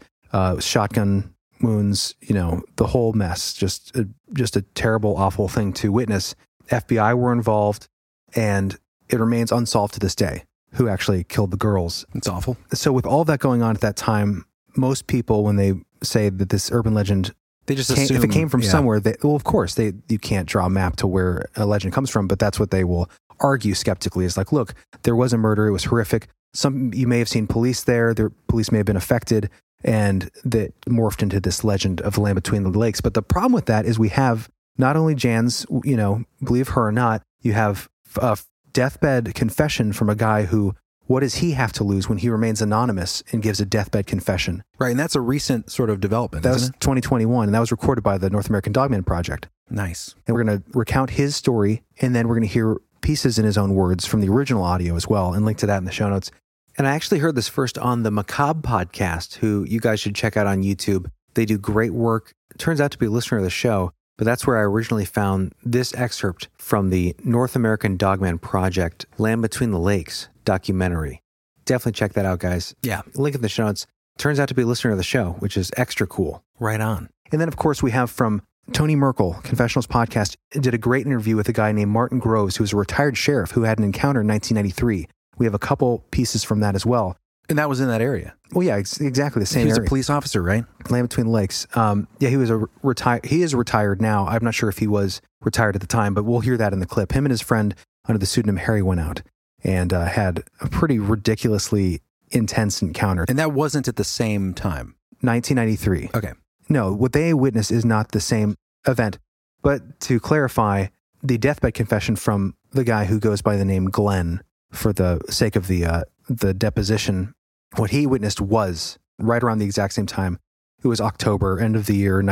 [SPEAKER 6] shotgun wounds, the whole mess. Just a terrible, awful thing to witness. FBI were involved, and it remains unsolved to this day who actually killed the girls.
[SPEAKER 8] It's awful.
[SPEAKER 6] So with all that going on at that time, most people, when they say that this urban legend,
[SPEAKER 8] they just assume,
[SPEAKER 6] if it came from somewhere, of course, you can't draw a map to where a legend comes from, but that's what they will argue skeptically, is like, look, there was a murder, it was horrific. You may have seen police there, police may have been affected, and that morphed into this legend of the Land Between the Lakes. But the problem with that is we have not only Jan's, believe her or not, you have a deathbed confession from a guy who, what does he have to lose when he remains anonymous and gives a deathbed confession?
[SPEAKER 8] Right, and that's a recent sort of development,
[SPEAKER 6] That was 2021, and that was recorded by the North American Dogman Project.
[SPEAKER 8] Nice.
[SPEAKER 6] And we're going to recount his story, and then we're going to hear pieces in his own words from the original audio as well, and link to that in the show notes. And I actually heard this first on the Macabre podcast, who you guys should check out on YouTube. They do great work. It turns out to be a listener of the show, but that's where I originally found this excerpt from the North American Dogman Project Land Between the Lakes documentary. Definitely check that out, guys.
[SPEAKER 8] Yeah.
[SPEAKER 6] Link in the show notes. Turns out to be a listener of the show, which is extra cool.
[SPEAKER 8] Right on.
[SPEAKER 6] And then, of course, we have from Tony Merkel, Confessionals Podcast, did a great interview with a guy named Martin Groves, who was a retired sheriff who had an encounter in 1993. We have a couple pieces from that as well.
[SPEAKER 8] And that was in that area.
[SPEAKER 6] Well, yeah, exactly the same
[SPEAKER 8] area. He was
[SPEAKER 6] area.
[SPEAKER 8] A police officer, right?
[SPEAKER 6] Land Between the Lakes. He was he is retired now. I'm not sure if he was retired at the time, but we'll hear that in the clip. Him and his friend under the pseudonym Harry went out and had a pretty ridiculously intense encounter.
[SPEAKER 8] And that wasn't at the same time?
[SPEAKER 6] 1993.
[SPEAKER 8] Okay.
[SPEAKER 6] No, what they witnessed is not the same event. But to clarify, the deathbed confession from the guy who goes by the name Glenn, for the sake of the deposition, what he witnessed was right around the exact same time. It was October, end of the year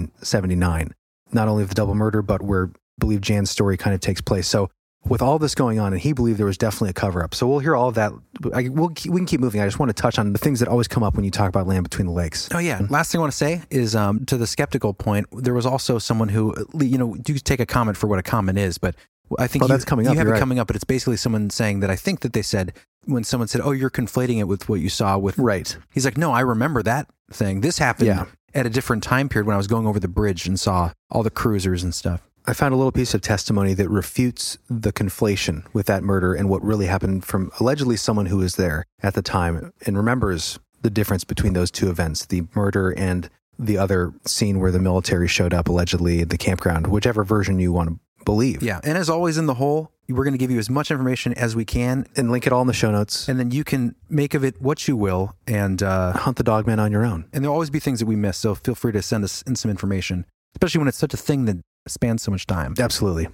[SPEAKER 6] 1979. Not only of the double murder, but where I believe Jan's story kind of takes place. So with all this going on, and he believed there was definitely a cover-up. So we'll hear all of that. We can keep moving. I just want to touch on the things that always come up when you talk about Land Between the Lakes.
[SPEAKER 8] Oh, yeah. Last thing I want to say is to the skeptical point, there was also someone who, you take a comment for what a comment is, but I think
[SPEAKER 6] that's coming up.
[SPEAKER 8] You have it coming up, but it's basically someone saying that I think that they said, when someone said, oh, you're conflating it with what you saw with...
[SPEAKER 6] Right.
[SPEAKER 8] He's like, no, I remember that thing. This happened at a different time period when I was going over the bridge and saw all the cruisers and stuff.
[SPEAKER 6] I found a little piece of testimony that refutes the conflation with that murder and what really happened from allegedly someone who was there at the time and remembers the difference between those two events, the murder and the other scene where the military showed up allegedly at the campground, whichever version you want to believe.
[SPEAKER 8] Yeah. And as always in the whole, we're going to give you as much information as we can
[SPEAKER 6] and link it all in the show notes.
[SPEAKER 8] And then you can make of it what you will and
[SPEAKER 6] hunt the dogman on your own.
[SPEAKER 8] And there'll always be things that we miss. So feel free to send us in some information, especially when it's such a thing that spans so much time.
[SPEAKER 6] Absolutely.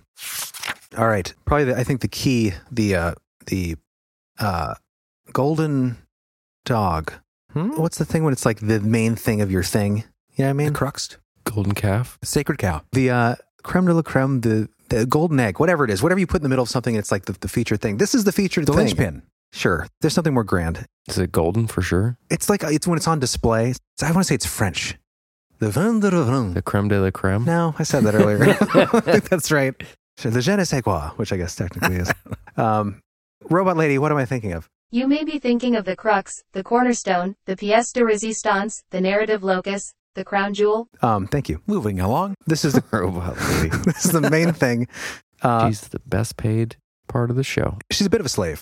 [SPEAKER 6] All right. Probably, I think the key, the golden dog. What's the thing when it's like the main thing of your thing? You know what I mean?
[SPEAKER 8] The crux.
[SPEAKER 7] Golden calf.
[SPEAKER 8] The sacred cow.
[SPEAKER 6] The creme de la creme, the golden egg, whatever it is, whatever you put in the middle of something, it's like the featured thing. This is the featured thing.
[SPEAKER 8] The linchpin.
[SPEAKER 6] Sure. There's something more grand.
[SPEAKER 7] Is it golden for sure?
[SPEAKER 6] It's like, it's when it's on display. I want to say it's French. The vin de la vin.
[SPEAKER 7] The creme de la creme?
[SPEAKER 6] No, I said that earlier. I think that's right. The je ne sais quoi, which I guess technically is. Robot lady, what am I thinking of?
[SPEAKER 9] You may be thinking of the crux, the cornerstone, the pièce de résistance, the narrative locus, the crown jewel.
[SPEAKER 6] Thank you.
[SPEAKER 8] Moving along.
[SPEAKER 6] This is the
[SPEAKER 7] Robot lady.
[SPEAKER 6] This is the main thing.
[SPEAKER 7] She's the best paid part of the show.
[SPEAKER 6] She's a bit of a slave.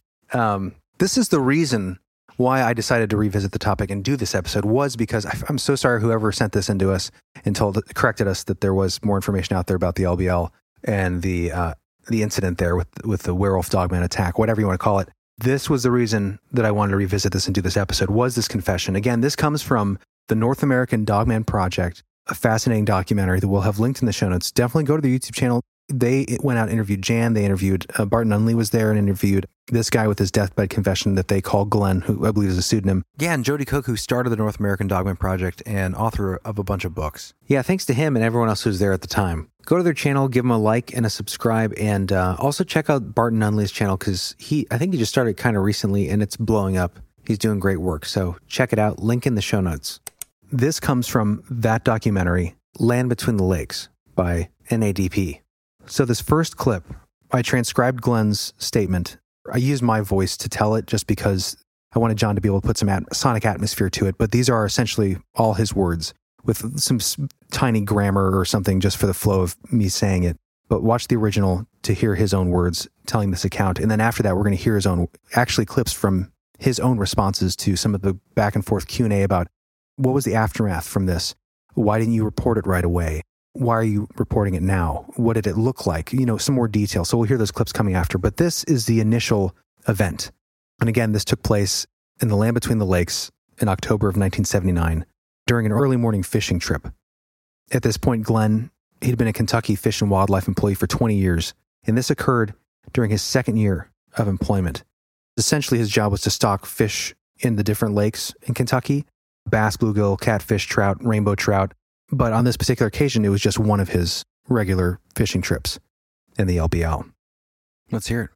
[SPEAKER 6] This is the reason why I decided to revisit the topic and do this episode, was because I'm so sorry whoever sent this into us and corrected us that there was more information out there about the LBL and the incident there with the werewolf dogman attack, whatever you want to call it. This was the reason that I wanted to revisit this and do this episode, was this confession. Again, this comes from the North American Dogman Project, a fascinating documentary that we'll have linked in the show notes. Definitely go to the YouTube channel. They went out and interviewed Jan. They interviewed Barton Unley was there and interviewed this guy with his deathbed confession that they call Glenn, who I believe is a pseudonym. Yeah, and Jody Cook, who started the North American Dogman Project and author of a bunch of books. Yeah, thanks to him and everyone else who was there at the time. Go to their channel, give them a like and a subscribe, and also check out Barton Unley's channel because I think he just started kind of recently and it's blowing up. He's doing great work, so check it out. Link in the show notes. This comes from that documentary, Land Between the Lakes, by NADP. So this first clip, I transcribed Glenn's statement. I used my voice to tell it just because I wanted John to be able to put some sonic atmosphere to it. But these are essentially all his words with some tiny grammar or something just for the flow of me saying it. But watch the original to hear his own words telling this account. And then after that, we're going to hear his own, actually clips from his own responses to some of the back and forth Q&A about what was the aftermath from this? Why didn't you report it right away? Why are you reporting it now? What did it look like? Some more detail. So we'll hear those clips coming after. But this is the initial event. And again, this took place in the Land Between the Lakes in October of 1979 during an early morning fishing trip. At this point, Glenn, he'd been a Kentucky Fish and Wildlife employee for 20 years. And this occurred during his second year of employment. Essentially, his job was to stock fish in the different lakes in Kentucky: bass, bluegill, catfish, trout, rainbow trout. But on this particular occasion, it was just one of his regular fishing trips in the LBL. Let's hear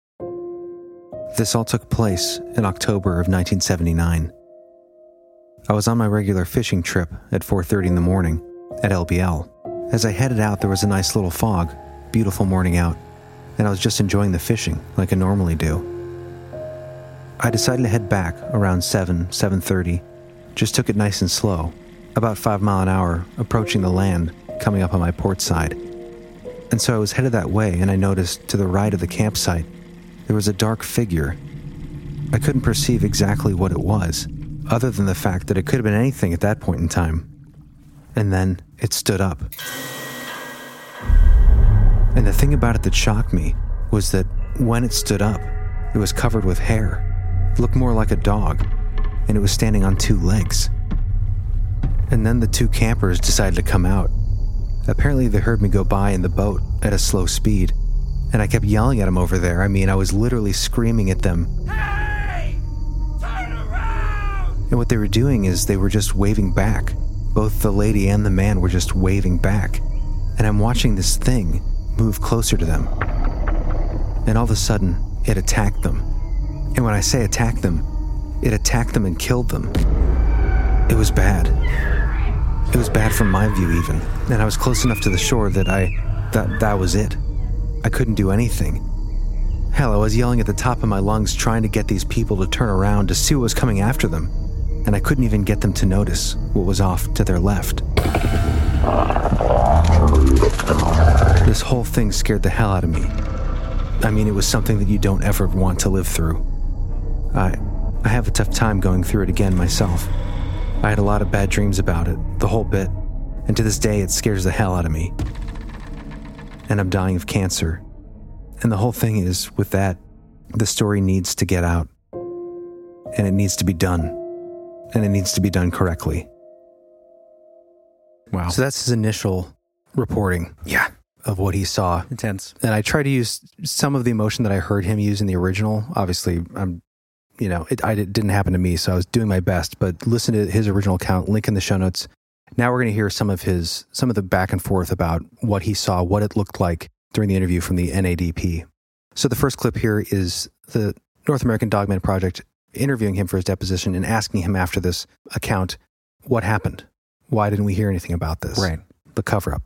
[SPEAKER 6] it. This all took place in October of 1979. I was on my regular fishing trip at 4:30 in the morning at LBL. As I headed out, there was a nice little fog, beautiful morning out, and I was just enjoying the fishing like I normally do. I decided to head back around 7:30, just took it nice and slow. About 5 miles an hour, approaching the land, coming up on my port side. And so I was headed that way, and I noticed to the right of the campsite, there was a dark figure. I couldn't perceive exactly what it was, other than the fact that it could have been anything at that point in time. And then it stood up. And the thing about it that shocked me was that when it stood up, it was covered with hair. It looked more like a dog, and it was standing on 2 legs. And then the 2 campers decided to come out. Apparently they heard me go by in the boat at a slow speed, and I kept yelling at them over there. I mean, I was literally screaming at them. Hey! Turn around! And what they were doing is they were just waving back. Both the lady and the man were just waving back. And I'm watching this thing move closer to them. And all of a sudden, it attacked them. And when I say attack them, it attacked them and killed them. It was bad. It was bad from my view even, and I was close enough to the shore that that was it. I couldn't do anything. Hell, I was yelling at the top of my lungs trying to get these people to turn around to see what was coming after them, and I couldn't even get them to notice what was off to their left. This whole thing scared the hell out of me. I mean, it was something that you don't ever want to live through. I have a tough time going through it again myself. I had a lot of bad dreams about it, the whole bit, and to this day it scares the hell out of me. And I'm dying of cancer. And the whole thing is, with that, the story needs to get out. And it needs to be done. And it needs to be done correctly. Wow. So that's his initial reporting.
[SPEAKER 8] Yeah.
[SPEAKER 6] Of what he saw.
[SPEAKER 8] Intense.
[SPEAKER 6] And I try to use some of the emotion that I heard him use in the original. Obviously, it didn't happen to me, so I was doing my best, but listen to his original account, link in the show notes. Now we're going to hear some of the back and forth about what he saw, what it looked like during the interview from the NADP. So the first clip here is the North American Dogman Project interviewing him for his deposition and asking him after this account, what happened? why didn't we hear anything about this?
[SPEAKER 8] Right.
[SPEAKER 6] The cover-up.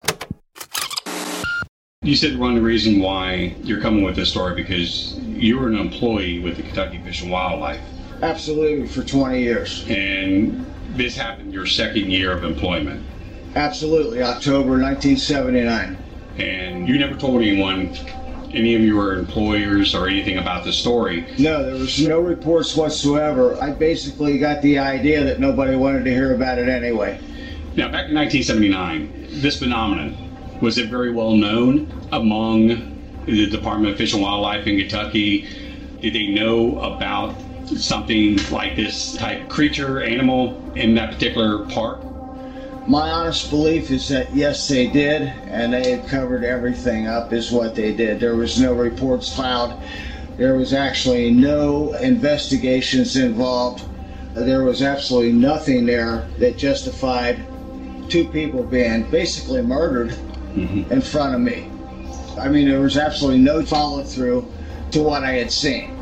[SPEAKER 10] You said one reason why you're coming with this story because you were an employee with the Kentucky Fish and Wildlife.
[SPEAKER 11] Absolutely, for 20 years.
[SPEAKER 10] And this happened your second year of employment.
[SPEAKER 11] Absolutely, October 1979.
[SPEAKER 10] And you never told anyone, any of your employers or anything about the story?
[SPEAKER 11] No, there was no reports whatsoever. I basically got the idea that nobody wanted to hear about it anyway.
[SPEAKER 10] Now, back in 1979, this phenomenon, was it very well known among the Department of Fish and Wildlife in Kentucky? Did they know about something like this type creature, animal in that particular park?
[SPEAKER 11] My honest belief is that yes, they did, and they covered everything up is what they did. There was no reports filed. There was actually no investigations involved. There was absolutely nothing there that justified two people being basically murdered in front of me. I mean, there was absolutely no follow-through to what I had seen.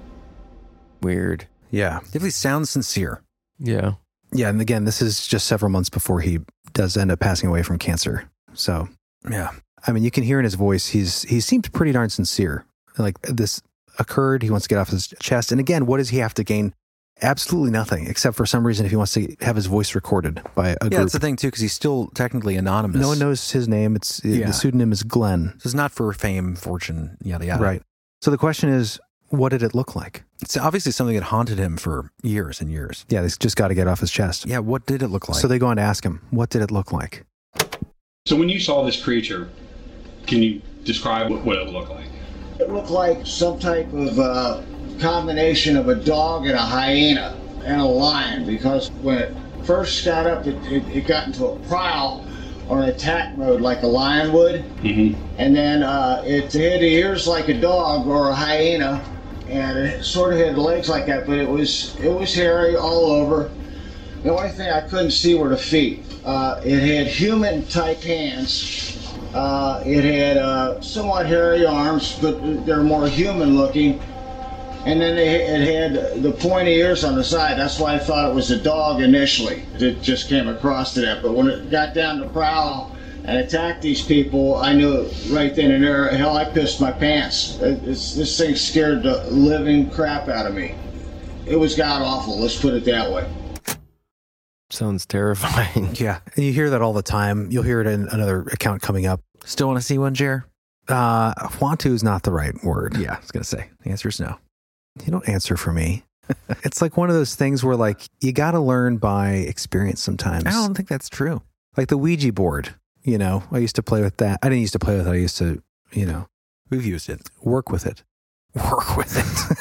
[SPEAKER 7] Weird.
[SPEAKER 6] Yeah. It really sounds sincere.
[SPEAKER 7] Yeah.
[SPEAKER 6] Yeah, and again, this is just several months before he does end up passing away from cancer. So, yeah. I mean, you can hear in his voice, he seems pretty darn sincere. Like, this occurred, he wants to get off his chest. And again, what does he have to gain? Absolutely nothing, except for some reason if he wants to have his voice recorded by a group.
[SPEAKER 8] Yeah, that's the thing, too, because he's still technically anonymous.
[SPEAKER 6] No one knows his name. The pseudonym is Glenn.
[SPEAKER 8] This is not for fame, fortune, yada, yada.
[SPEAKER 6] Right. So the question is, what did it look like?
[SPEAKER 8] It's obviously something that haunted him for years and years.
[SPEAKER 6] Yeah, he's just got to get off his chest.
[SPEAKER 8] Yeah, what did it look like?
[SPEAKER 6] So they go on to ask him, what did it look like?
[SPEAKER 10] So when you saw this creature, can you describe what it looked like?
[SPEAKER 11] It looked like some type of combination of a dog and a hyena and a lion, because when it first got up, it got into a prowl or an attack mode like a lion would. And then it had ears like a dog or a hyena, and it sort of had legs like that, but it was hairy all over. The only thing I couldn't see were the feet. It had human-type hands. It had somewhat hairy arms, but they're more human-looking. And then it had the pointy ears on the side. That's why I thought it was a dog initially. It just came across to that. But when it got down to prowl and attacked these people, I knew right then and there, hell, I pissed my pants. This thing scared the living crap out of me. It was god-awful, let's put it that way.
[SPEAKER 7] Sounds terrifying.
[SPEAKER 6] Yeah, and you hear that all the time. You'll hear it in another account coming up.
[SPEAKER 8] Still want to see one, Jer?
[SPEAKER 6] Want to is not the right word.
[SPEAKER 8] Yeah, I was going to say. The answer is no.
[SPEAKER 6] You don't answer for me. It's like one of those things where, like, you got to learn by experience sometimes.
[SPEAKER 8] I don't think that's true.
[SPEAKER 6] Like the Ouija board, you know, I used to play with that. I didn't used to play with it. I used to, you know.
[SPEAKER 8] We've used it.
[SPEAKER 6] Work with it.
[SPEAKER 8] Work with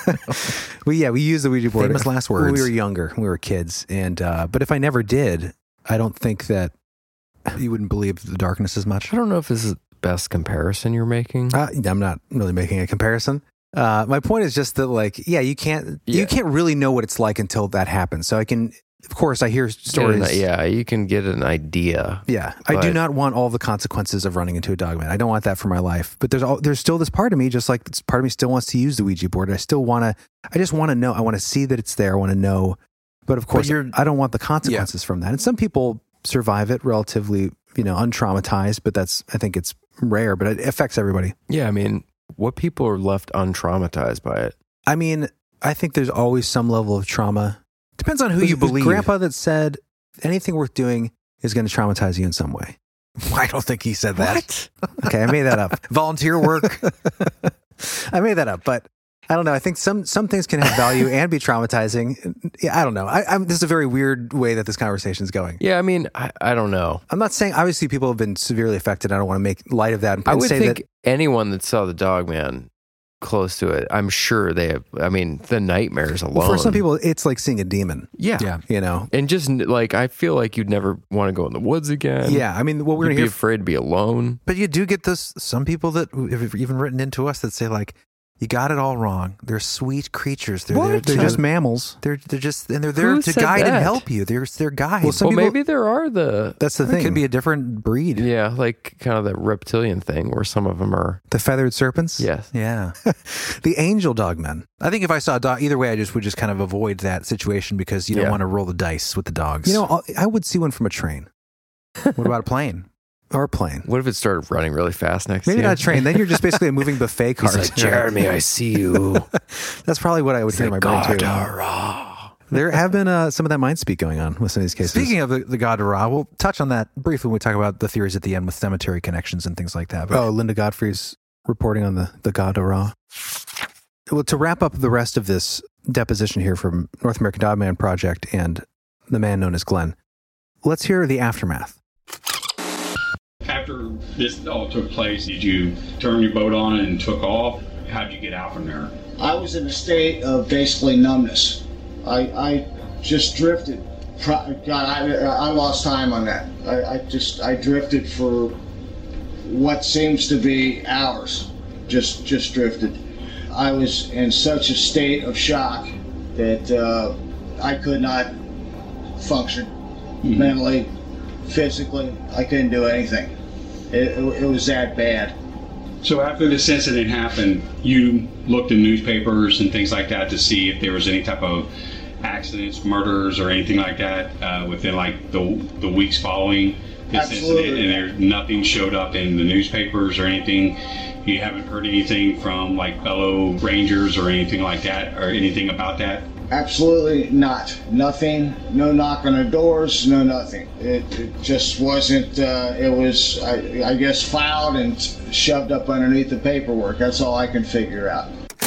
[SPEAKER 8] it.
[SPEAKER 6] Well, yeah, we used the Ouija board.
[SPEAKER 8] Famous last words.
[SPEAKER 6] When we were younger, when we were kids. And, but if I never did, I don't think that
[SPEAKER 8] you wouldn't believe the darkness as much.
[SPEAKER 7] I don't know if this is the best comparison you're making.
[SPEAKER 6] I'm not really making a comparison. My point is just that, like, yeah, you can't really know what it's like until that happens. So I can, of course, I hear stories.
[SPEAKER 7] You can get an idea.
[SPEAKER 6] Yeah, I do not want all the consequences of running into a dogman. I don't want that for my life. But there's still this part of me, just like this part of me still wants to use the Ouija board. I just want to know. I want to see that it's there. I want to know. But of course, I don't want the consequences from that. And some people survive it relatively, untraumatized. But I think it's rare. But it affects everybody.
[SPEAKER 7] Yeah, I mean, what people are left untraumatized by it?
[SPEAKER 6] I mean, I think there's always some level of trauma. Depends on who you believe. Grandpa that said anything worth doing is going to traumatize you in some way.
[SPEAKER 8] I don't think he said that.
[SPEAKER 6] What? Okay, I made that up.
[SPEAKER 8] Volunteer work.
[SPEAKER 6] I made that up, but I don't know. I think some things can have value and be traumatizing. Yeah, I don't know. This is a very weird way that this conversation is going.
[SPEAKER 7] Yeah, I mean, I don't know.
[SPEAKER 6] I'm not saying, obviously people have been severely affected. I don't want to make light of that.
[SPEAKER 7] I would think that anyone that saw the Dogman close to it, I'm sure they have, I mean, the nightmares alone.
[SPEAKER 6] Well, for some people, it's like seeing a demon.
[SPEAKER 7] Yeah.
[SPEAKER 6] And
[SPEAKER 7] just like, I feel like you'd never want to go in the woods again.
[SPEAKER 6] Yeah. I mean, what we're going to
[SPEAKER 7] be afraid to be alone.
[SPEAKER 8] But you do get some people that have even written into us that say, like,
[SPEAKER 6] You got it all wrong. They're sweet creatures.
[SPEAKER 8] They're just mammals.
[SPEAKER 6] They're just and they're there to guide and help you. They're guides.
[SPEAKER 7] Well, maybe there are
[SPEAKER 8] That's the thing.
[SPEAKER 6] It could be a different breed.
[SPEAKER 7] Yeah, like kind of that reptilian thing where some of them are
[SPEAKER 8] the feathered serpents.
[SPEAKER 7] Yes.
[SPEAKER 6] Yeah.
[SPEAKER 8] The angel dogmen.
[SPEAKER 6] I think if I saw a dog, either way, I would just kind of avoid that situation because you don't want to roll the dice with the dogs.
[SPEAKER 8] You know, I would see one from a train.
[SPEAKER 6] What about a plane?
[SPEAKER 8] Or a plane.
[SPEAKER 7] What if it started running really fast next to you?
[SPEAKER 8] Maybe not a train. Then you're just basically a moving buffet cart.
[SPEAKER 7] He's like, Jeremy, I see you.
[SPEAKER 8] That's probably what I would hear in my brain too. There have been some of that mind speak going on with some of these cases.
[SPEAKER 6] Speaking of the God of Ra, we'll touch on that briefly when we talk about the theories at the end with cemetery connections and things like that.
[SPEAKER 8] But, Linda Godfrey's reporting on the God of Ra. Well, to wrap up the rest of this deposition here from North American Dogman Project and the man known as Glenn, let's hear the aftermath.
[SPEAKER 10] After this all took place, did you turn your boat on and took off? How'd you get out from there?
[SPEAKER 11] I was in a state of basically numbness. I just drifted. God, I lost time on that. I drifted for what seems to be hours. Just drifted. I was in such a state of shock that I could not function mentally, physically. I couldn't do anything. It was that bad.
[SPEAKER 10] So after this incident happened, you looked in newspapers and things like that to see if there was any type of accidents, murders, or anything like that within like the weeks following this incident, and there nothing showed up in the newspapers or anything. You haven't heard anything from like fellow rangers or anything like that, or anything about that?
[SPEAKER 11] Absolutely not. Nothing. No knock on the doors. No nothing. It just wasn't. It was, I guess, filed and shoved up underneath the paperwork. That's all I can figure out.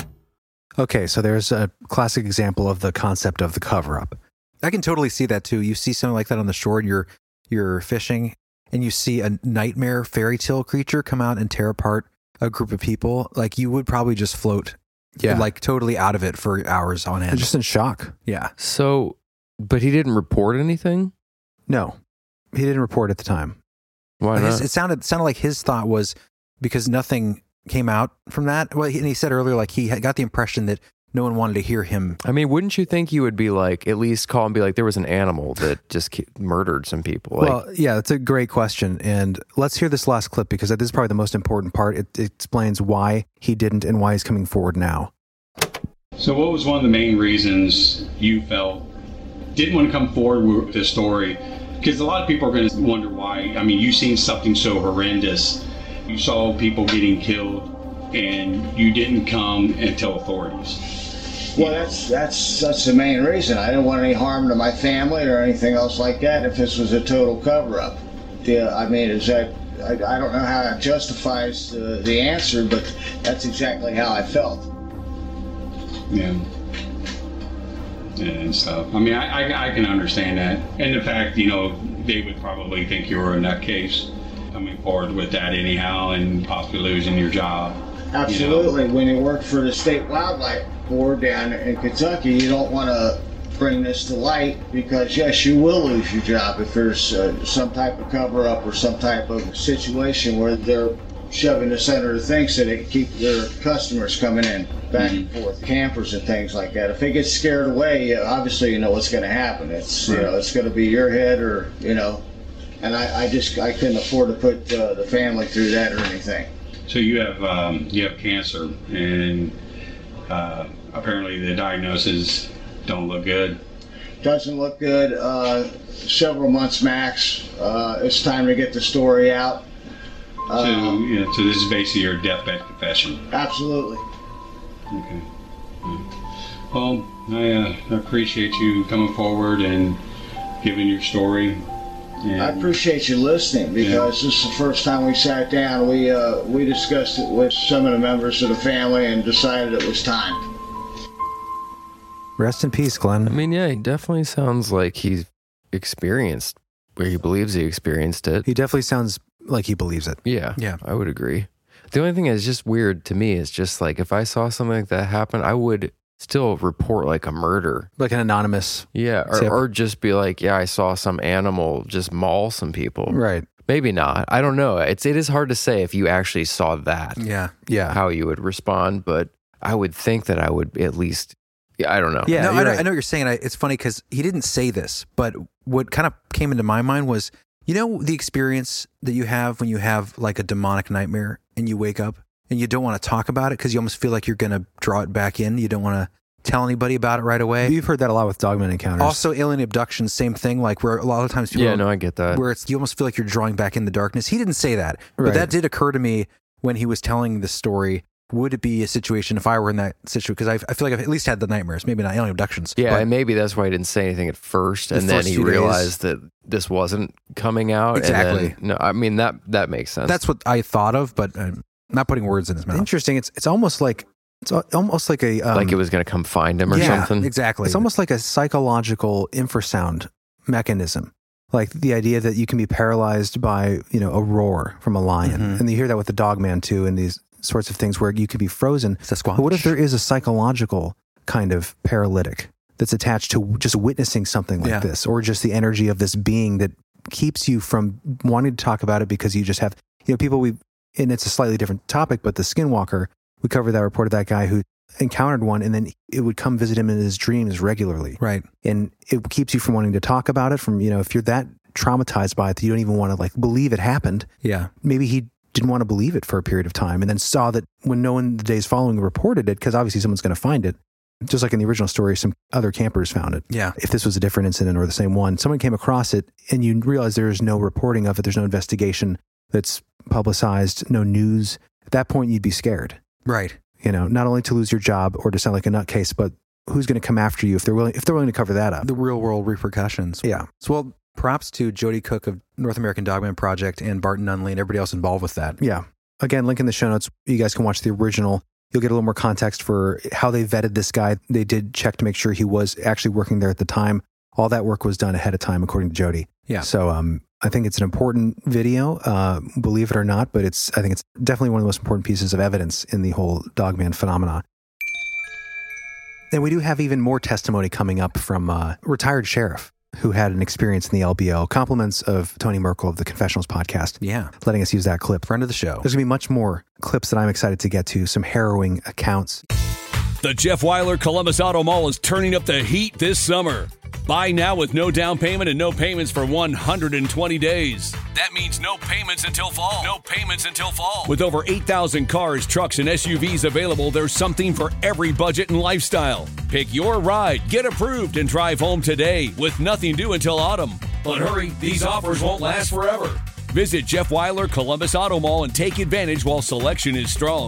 [SPEAKER 8] Okay, so there's a classic example of the concept of the cover-up.
[SPEAKER 6] I can totally see that too. You see something like that on the shore, and you're fishing, and you see a nightmare fairy tale creature come out and tear apart a group of people. Like, you would probably just float. Yeah, like totally out of it for hours on end.
[SPEAKER 8] Just in shock.
[SPEAKER 6] Yeah.
[SPEAKER 7] So, but he didn't report anything?
[SPEAKER 8] No, he didn't report at the time.
[SPEAKER 7] Why not?
[SPEAKER 6] It sounded like his thought was because nothing came out from that. Well, and he said earlier, like he got the impression that no one wanted to hear him.
[SPEAKER 7] I mean, wouldn't you think you would be like, at least call and be like, there was an animal that just murdered some people? Like,
[SPEAKER 8] well, yeah, that's a great question. And let's hear this last clip because this is probably the most important part. It explains why he didn't and why he's coming forward now.
[SPEAKER 10] So what was one of the main reasons you felt didn't want to come forward with this story? Because a lot of people are going to wonder why. I mean, you've seen something so horrendous. You saw people getting killed and you didn't come and tell authorities.
[SPEAKER 11] Well, that's the main reason. I didn't want any harm to my family or anything else like that if this was a total cover-up. I mean, I don't know how that justifies the answer, but that's exactly how I felt.
[SPEAKER 10] Yeah. And stuff. I mean, I can understand that. And the fact, they would probably think you were a nutcase coming forward with that anyhow and possibly losing your job.
[SPEAKER 11] Absolutely. When you work for the State Wildlife Board down in Kentucky, you don't want to bring this to light because, yes, you will lose your job if there's some type of cover-up or some type of situation where they're shoving this under the thing so they can keep their customers coming in back and forth, campers and things like that. If it gets scared away, obviously you know what's going to happen. It's it's going to be your head or and I couldn't afford to put the family through that or anything.
[SPEAKER 10] So you have cancer, and apparently the diagnosis don't look good.
[SPEAKER 11] Doesn't look good. Several months max. It's time to get the story out.
[SPEAKER 10] So this is basically your deathbed confession.
[SPEAKER 11] Absolutely.
[SPEAKER 10] Okay. Well, I appreciate you coming forward and giving your story. And
[SPEAKER 11] I appreciate you listening because this is the first time we sat down. We discussed it with some of the members of the family and decided it was time.
[SPEAKER 8] Rest in peace, Glenn.
[SPEAKER 7] I mean, yeah, he definitely sounds like he's experienced where he believes he experienced it.
[SPEAKER 8] He definitely sounds like he believes it.
[SPEAKER 7] Yeah, I would agree. The only thing that's just weird to me is just like if I saw something like that happen, I would still report like a murder.
[SPEAKER 8] Like an anonymous.
[SPEAKER 7] Yeah, or just be like, yeah, I saw some animal just maul some people.
[SPEAKER 8] Right.
[SPEAKER 7] Maybe not. I don't know. It is hard to say if you actually saw that.
[SPEAKER 8] Yeah.
[SPEAKER 7] How you would respond, but I would think that I would at least, I don't know.
[SPEAKER 6] Yeah, no, I know what you're saying. It's funny because he didn't say this, but what kind of came into my mind was, the experience that you have when you have like a demonic nightmare and you wake up and you don't want to talk about it because you almost feel like you're going to draw it back in. You don't want to tell anybody about it right away.
[SPEAKER 8] You've heard that a lot with Dogman encounters.
[SPEAKER 6] Also, alien abduction, same thing. Like where a lot of times people,
[SPEAKER 7] I get that.
[SPEAKER 6] Where you almost feel like you're drawing back in the darkness. He didn't say that, but that did occur to me when he was telling the story. Would it be a situation if I were in that situation? Because I feel like I've at least had the nightmares, maybe not alien abductions.
[SPEAKER 7] Yeah, and maybe that's why he didn't say anything at first, and then he realized that this wasn't coming out.
[SPEAKER 6] Exactly.
[SPEAKER 7] And then, no, I mean that makes sense.
[SPEAKER 6] That's what I thought of, but I'm not putting words in his mouth.
[SPEAKER 8] Interesting. It's almost like a
[SPEAKER 7] like it was going to come find him or something.
[SPEAKER 6] Exactly.
[SPEAKER 8] It's almost like a psychological infrasound mechanism. Like the idea that you can be paralyzed by, a roar from a lion. Mm-hmm. And you hear that with the Dogman too, and these sorts of things where you could be frozen.
[SPEAKER 6] Sasquatch.
[SPEAKER 8] But what if there is a psychological kind of paralytic that's attached to just witnessing something like this, or just the energy of this being that keeps you from wanting to talk about it because you just have, people and it's a slightly different topic, but the Skinwalker, we covered that report of that guy who encountered one and then it would come visit him in his dreams regularly.
[SPEAKER 6] Right.
[SPEAKER 8] And it keeps you from wanting to talk about it, from, if you're that traumatized by it that you don't even want to believe it happened.
[SPEAKER 6] Yeah.
[SPEAKER 8] Maybe he didn't want to believe it for a period of time and then saw that when no one the days following reported it, because obviously someone's going to find it, just like in the original story, some other campers found it.
[SPEAKER 6] Yeah.
[SPEAKER 8] If this was a different incident or the same one, someone came across it and you realize there's no reporting of it, there's no investigation that's publicized, no news. At that point, you'd be scared.
[SPEAKER 6] Right.
[SPEAKER 8] Not only to lose your job or to sound like a nutcase, but who's going to come after you if they're willing to cover that up.
[SPEAKER 6] The real world repercussions.
[SPEAKER 8] Yeah.
[SPEAKER 6] So, well, props to Jody Cook of North American Dogman Project and Barton Nunley and everybody else involved with that.
[SPEAKER 8] Yeah. Again, link in the show notes. You guys can watch the original. You'll get a little more context for how they vetted this guy. They did check to make sure he was actually working there at the time. All that work was done ahead of time, according to Jody.
[SPEAKER 6] Yeah.
[SPEAKER 8] So I think it's an important video, believe it or not, but I think it's definitely one of the most important pieces of evidence in the whole Dogman phenomenon. And we do have even more testimony coming up from a retired sheriff who had an experience in the LBO. Compliments of Tony Merkel of the Confessionals podcast.
[SPEAKER 6] Yeah.
[SPEAKER 8] Letting us use that clip.
[SPEAKER 6] Friend of the show.
[SPEAKER 8] There's going to be much more clips that I'm excited to get to, some harrowing accounts.
[SPEAKER 1] The Jeff Weiler Columbus Auto Mall is turning up the heat this summer. Buy now with no down payment and no payments for 120 days. That means no payments until fall. No payments until fall. With over 8,000 cars, trucks, and SUVs available, there's something for every budget and lifestyle. Pick your ride, get approved, and drive home today with nothing due until autumn. But hurry, these offers won't last forever. Visit Jeff Weiler Columbus Auto Mall and take advantage while selection is strong.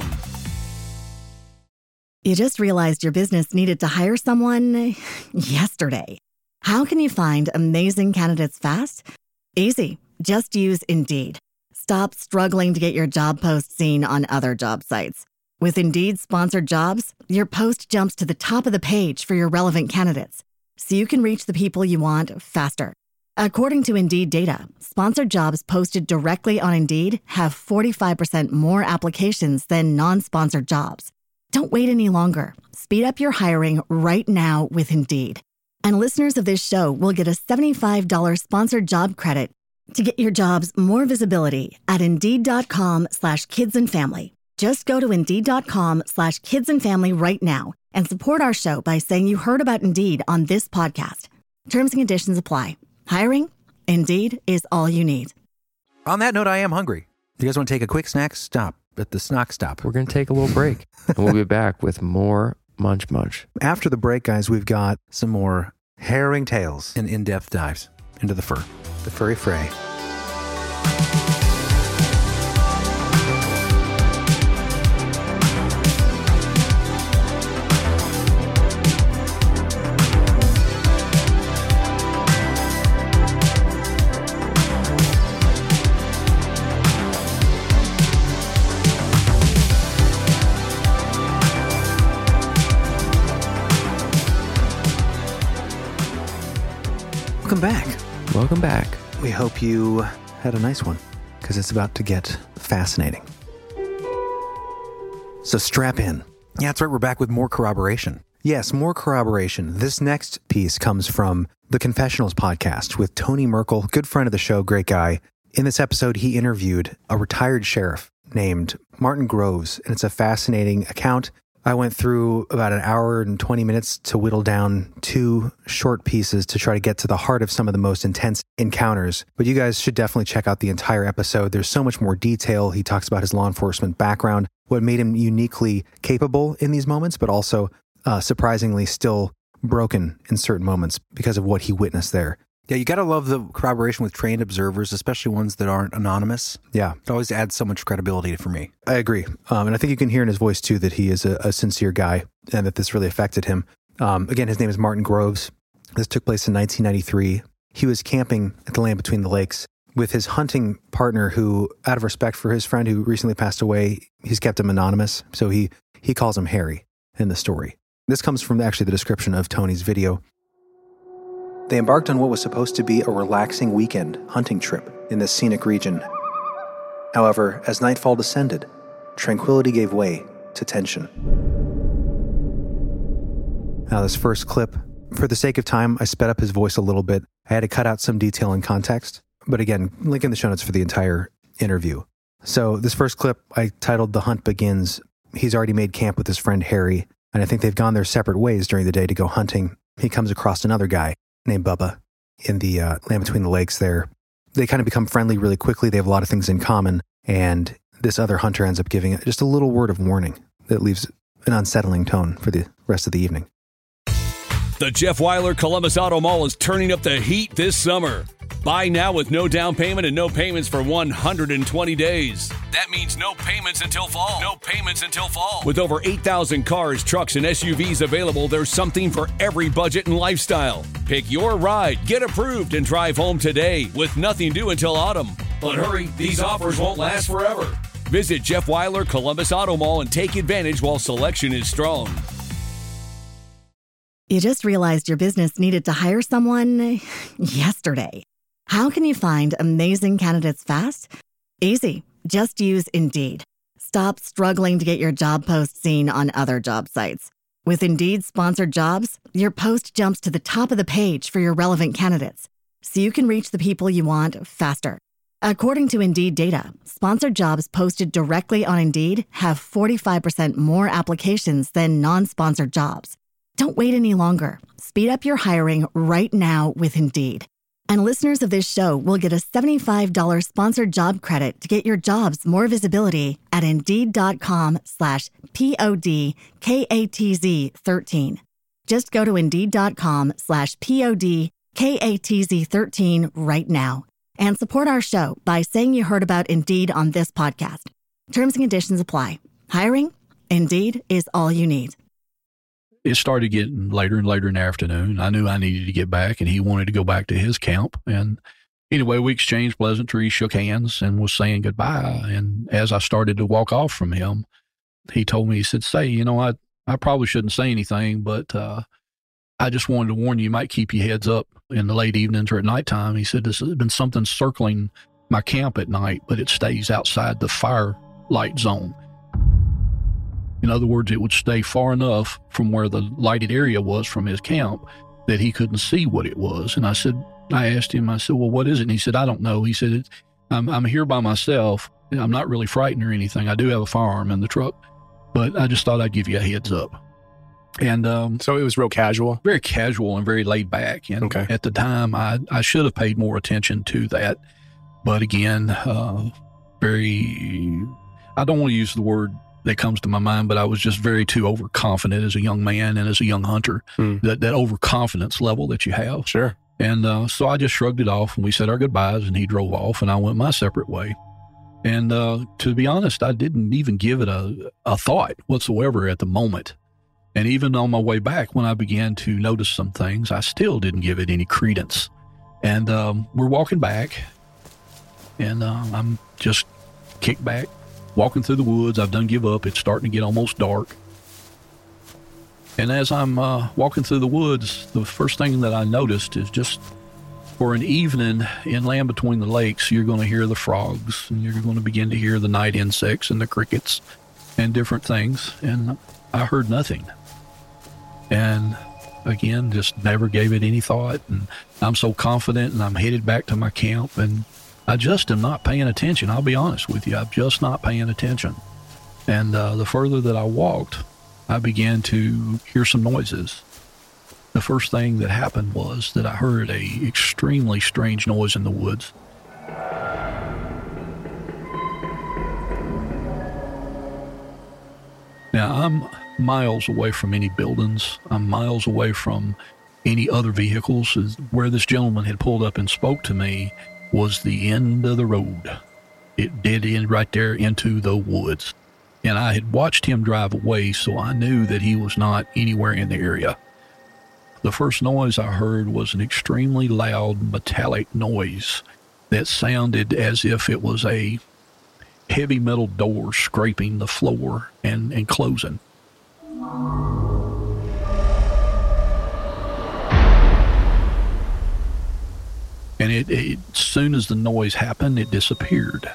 [SPEAKER 2] You just realized your business needed to hire someone yesterday. How can you find amazing candidates fast? Easy. Just use Indeed. Stop struggling to get your job post seen on other job sites. With Indeed sponsored jobs, your post jumps to the top of the page for your relevant candidates, so you can reach the people you want faster. According to Indeed data, sponsored jobs posted directly on Indeed have 45% more applications than non-sponsored jobs. Don't wait any longer. Speed up your hiring right now with Indeed. And listeners of this show will get a $75 sponsored job credit to get your jobs more visibility at Indeed.com/kidsandfamily. Just go to Indeed.com/kidsandfamily right now and support our show by saying you heard about Indeed on this podcast. Terms and conditions apply. Hiring? Indeed is all you need.
[SPEAKER 6] On that note, I am hungry. You guys want to take a quick snack stop at the Snock Stop?
[SPEAKER 7] We're going to take a little break and we'll be back with more Munch Munch.
[SPEAKER 8] After the break, guys, we've got
[SPEAKER 6] some more harrowing tales and in-depth dives into the fur.
[SPEAKER 8] The furry fray. Welcome back. We hope you had a nice one, because it's about to get fascinating. So strap in.
[SPEAKER 6] Yeah, that's right. We're back with more corroboration.
[SPEAKER 8] Yes, more corroboration. This next piece comes from the Confessionals podcast with Tony Merkel, good friend of the show, great guy. In this episode, he interviewed a retired sheriff named Martin Groves, and it's a fascinating account I went through about an hour and 20 minutes to whittle down 2 short pieces to try to get to the heart of some of the most intense encounters. But you guys should definitely check out the entire episode. There's so much more detail. He talks about his law enforcement background, what made him uniquely capable in these moments, but also surprisingly still broken in certain moments because of what he witnessed there.
[SPEAKER 6] Yeah, you got to love the corroboration with trained observers, especially ones that aren't anonymous.
[SPEAKER 8] Yeah.
[SPEAKER 6] It always adds so much credibility for me.
[SPEAKER 8] I agree. And I think you can hear in his voice, too, that he is a sincere guy and that this really affected him. Again, his name is Martin Groves. This took place in 1993. He was camping at the Land Between the Lakes with his hunting partner who, out of respect for his friend who recently passed away, he's kept him anonymous. So he calls him Harry in the story. This comes from actually the description of Tony's video. They embarked on what was supposed to be a relaxing weekend hunting trip in this scenic region. However, as nightfall descended, tranquility gave way to tension. Now, this first clip, for the sake of time, I sped up his voice a little bit. I had to cut out some detail and context. But again, link in the show notes for the entire interview. So this first clip, I titled The Hunt Begins. He's already made camp with his friend Harry, and I think they've gone their separate ways during the day to go hunting. He comes across another guy named Bubba in the Land Between the Lakes there. They kind of become friendly really quickly. They have a lot of things in common. And this other hunter ends up giving just a little word of warning that leaves an unsettling tone for the rest of the evening.
[SPEAKER 1] The Jeff Weiler Columbus Auto Mall is turning up the heat this summer. Buy now with no down payment and no payments for 120 days. That means no payments until fall. No payments until fall. With over 8,000 cars, trucks, and SUVs available, there's something for every budget and lifestyle. Pick your ride, get approved, and drive home today with nothing due until autumn. But hurry, these offers won't last forever. Visit Jeff Weiler Columbus Auto Mall and take advantage while selection is strong.
[SPEAKER 2] You just realized your business needed to hire someone yesterday. How can you find amazing candidates fast? Easy. Just use Indeed. Stop struggling to get your job post seen on other job sites. With Indeed sponsored jobs, your post jumps to the top of the page for your relevant candidates, so you can reach the people you want faster. According to Indeed data, sponsored jobs posted directly on Indeed have 45% more applications than non-sponsored jobs. Don't wait any longer. Speed up your hiring right now with Indeed. And listeners of this show will get a $75 sponsored job credit to get your jobs more visibility at Indeed.com/PODKATZ13. Just go to Indeed.com/PODKATZ13 right now and support our show by saying you heard about Indeed on this podcast. Terms and conditions apply. Hiring? Indeed is all you need.
[SPEAKER 12] It started getting later and later in the afternoon. I knew I needed to get back, and he wanted to go back to his camp. And anyway, we exchanged pleasantries, shook hands, and was saying goodbye. And as I started to walk off from him, he told me, he said, "Say, I probably shouldn't say anything, but I just wanted to warn you, you might keep your heads up in the late evenings or at nighttime." He said, "This has been something circling my camp at night, but it stays outside the firelight zone." In other words, it would stay far enough from where the lighted area was from his camp that he couldn't see what it was. And I asked him, "Well, what is it?" And he said, "I don't know." He said, I'm here by myself. I'm not really frightened or anything. I do have a firearm in the truck, but I just thought I'd give you a heads up." And
[SPEAKER 13] so it was real casual?
[SPEAKER 12] Very casual and very laid back. And at the time, I should have paid more attention to that. But again, I don't want to use the word that comes to my mind, but I was just very too overconfident as a young man and as a young hunter, that overconfidence level that you have.
[SPEAKER 13] Sure.
[SPEAKER 12] And so I just shrugged it off, and we said our goodbyes, and he drove off, and I went my separate way. And to be honest, I didn't even give it a thought whatsoever at the moment. And even on my way back, when I began to notice some things, I still didn't give it any credence. And we're walking back, and I'm just kicked back, walking through the woods. I've done give up. It's starting to get almost dark. And as I'm walking through the woods, the first thing that I noticed is just for an evening in Land Between the Lakes, you're going to hear the frogs, and you're going to begin to hear the night insects and the crickets and different things. And I heard nothing. And again, just never gave it any thought. And I'm so confident, and I'm headed back to my camp, and I just am not paying attention. I'll be honest with you. I'm just not paying attention. And the further that I walked, I began to hear some noises. The first thing that happened was that I heard a extremely strange noise in the woods. Now, I'm miles away from any buildings. I'm miles away from any other vehicles. Where this gentleman had pulled up and spoke to me was the end of the road. It did end right there into the woods. And I had watched him drive away, so I knew that he was not anywhere in the area. The first noise I heard was an extremely loud metallic noise that sounded as if it was a heavy metal door scraping the floor and closing. And as soon as the noise happened, it disappeared.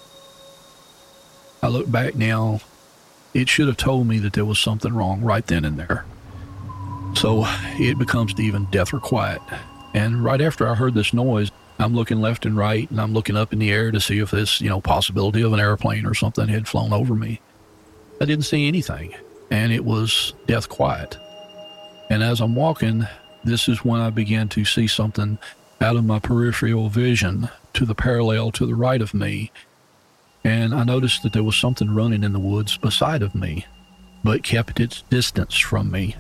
[SPEAKER 12] I look back now, it should have told me that there was something wrong right then and there. So it becomes even death or quiet. And right after I heard this noise, I'm looking left and right, and I'm looking up in the air to see if this, possibility of an airplane or something had flown over me. I didn't see anything, and it was death quiet. And as I'm walking, this is when I began to see something out of my peripheral vision to the parallel to the right of me. And I noticed that there was something running in the woods beside of me, but kept its distance from me.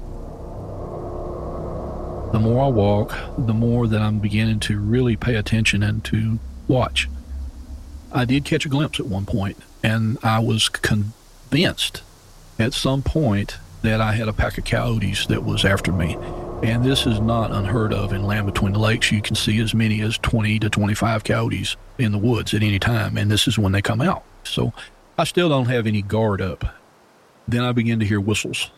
[SPEAKER 12] The more I walk, the more that I'm beginning to really pay attention and to watch. I did catch a glimpse at one point, and I was convinced at some point that I had a pack of coyotes that was after me. And this is not unheard of in Land Between the Lakes. You can see as many as 20 to 25 coyotes in the woods at any time, and this is when they come out. So I still don't have any guard up. Then I begin to hear whistles.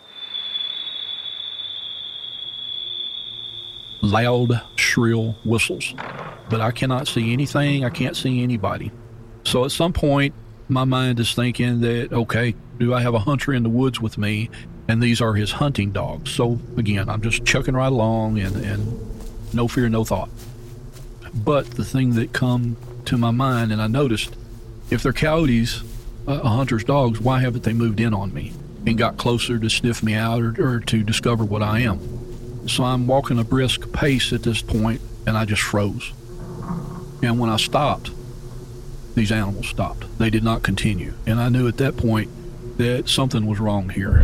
[SPEAKER 12] Loud, shrill whistles. But I cannot see anything. I can't see anybody. So at some point, my mind is thinking that, okay, do I have a hunter in the woods with me? And these are his hunting dogs. So again, I'm just chucking right along and no fear, no thought. But the thing that come to my mind, and I noticed, if they're coyotes, a hunter's dogs, why haven't they moved in on me and got closer to sniff me out or to discover what I am? So I'm walking a brisk pace at this point, and I just froze. And when I stopped, these animals stopped. They did not continue. And I knew at that point that something was wrong here.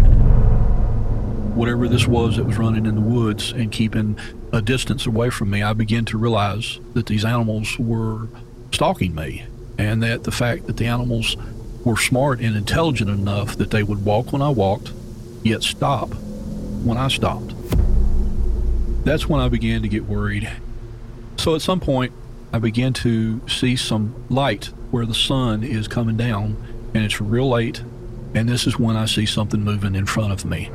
[SPEAKER 12] Whatever this was that was running in the woods and keeping a distance away from me, I began to realize that these animals were stalking me, and that the fact that the animals were smart and intelligent enough that they would walk when I walked, yet stop when I stopped. That's when I began to get worried. So at some point, I began to see some light where the sun is coming down, and it's real late, and this is when I see something moving in front of me.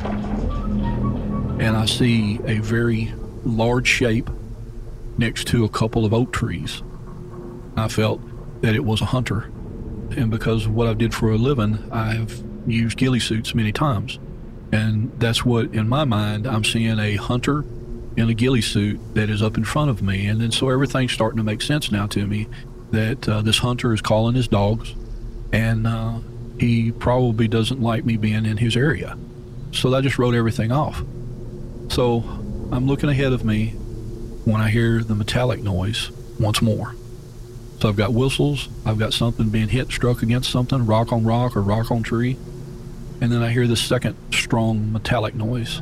[SPEAKER 12] And I see a very large shape next to a couple of oak trees. I felt that it was a hunter. And because of what I did for a living, I've used ghillie suits many times. And that's what, in my mind, I'm seeing a hunter in a ghillie suit that is up in front of me. And then so everything's starting to make sense now to me that this hunter is calling his dogs, and he probably doesn't like me being in his area. So I just wrote everything off. So I'm looking ahead of me when I hear the metallic noise once more. So I've got whistles, I've got something being hit, struck against something, rock on rock or rock on tree. And then I hear this second strong metallic noise.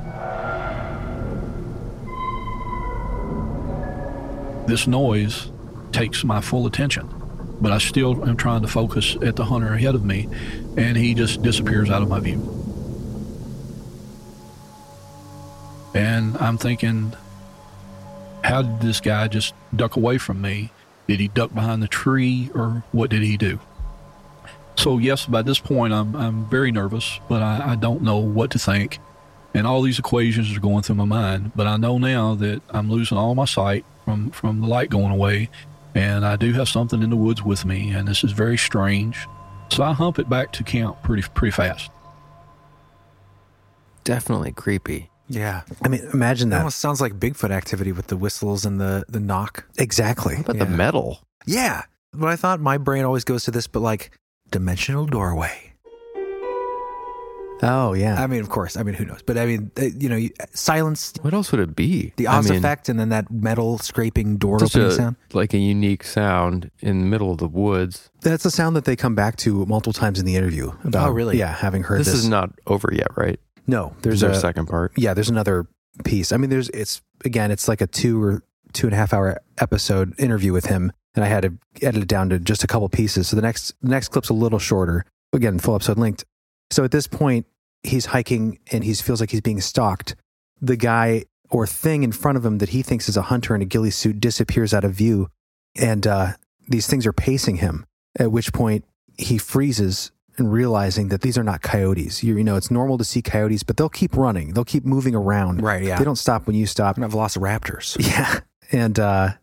[SPEAKER 12] This noise takes my full attention, but I still am trying to focus at the hunter ahead of me, and he just disappears out of my view. And I'm thinking, how did this guy just duck away from me? Did he duck behind the tree, or what did he do? So yes, by this point, I'm very nervous, but I don't know what to think. And all these equations are going through my mind, but I know now that I'm losing all my sight from the light going away, and I do have something in the woods with me, and this is very strange. So I hump it back to camp pretty fast.
[SPEAKER 7] Definitely creepy.
[SPEAKER 6] Yeah.
[SPEAKER 8] I mean, imagine that.
[SPEAKER 6] It almost sounds like Bigfoot activity with the whistles and the knock.
[SPEAKER 8] Exactly.
[SPEAKER 7] How about the metal?
[SPEAKER 6] Yeah. But I thought my brain always goes to this, but like dimensional doorway. Oh, yeah. I mean, of course. I mean, who knows? But I mean, silence.
[SPEAKER 7] What else would it be?
[SPEAKER 6] The Oz effect, and then that metal scraping door opening sound.
[SPEAKER 7] Like a unique sound in the middle of the woods.
[SPEAKER 8] That's a sound that they come back to multiple times in the interview. About,
[SPEAKER 6] oh, really?
[SPEAKER 8] Yeah, having heard this.
[SPEAKER 7] This is not over yet, right?
[SPEAKER 8] No.
[SPEAKER 7] There's a second part.
[SPEAKER 8] Yeah, there's another piece. I mean, it's like a 2 or 2.5 hour episode interview with him, and I had to edit it down to just a couple pieces. So the next clip's a little shorter. Again, full episode linked. So at this point, he's hiking and he feels like he's being stalked. The guy or thing in front of him that he thinks is a hunter in a ghillie suit disappears out of view, and these things are pacing him. At which point he freezes and realizing that these are not coyotes. It's normal to see coyotes, but they'll keep running. They'll keep moving around.
[SPEAKER 6] Right, yeah.
[SPEAKER 8] They don't stop when you stop.
[SPEAKER 6] They're not velociraptors.
[SPEAKER 8] Yeah. And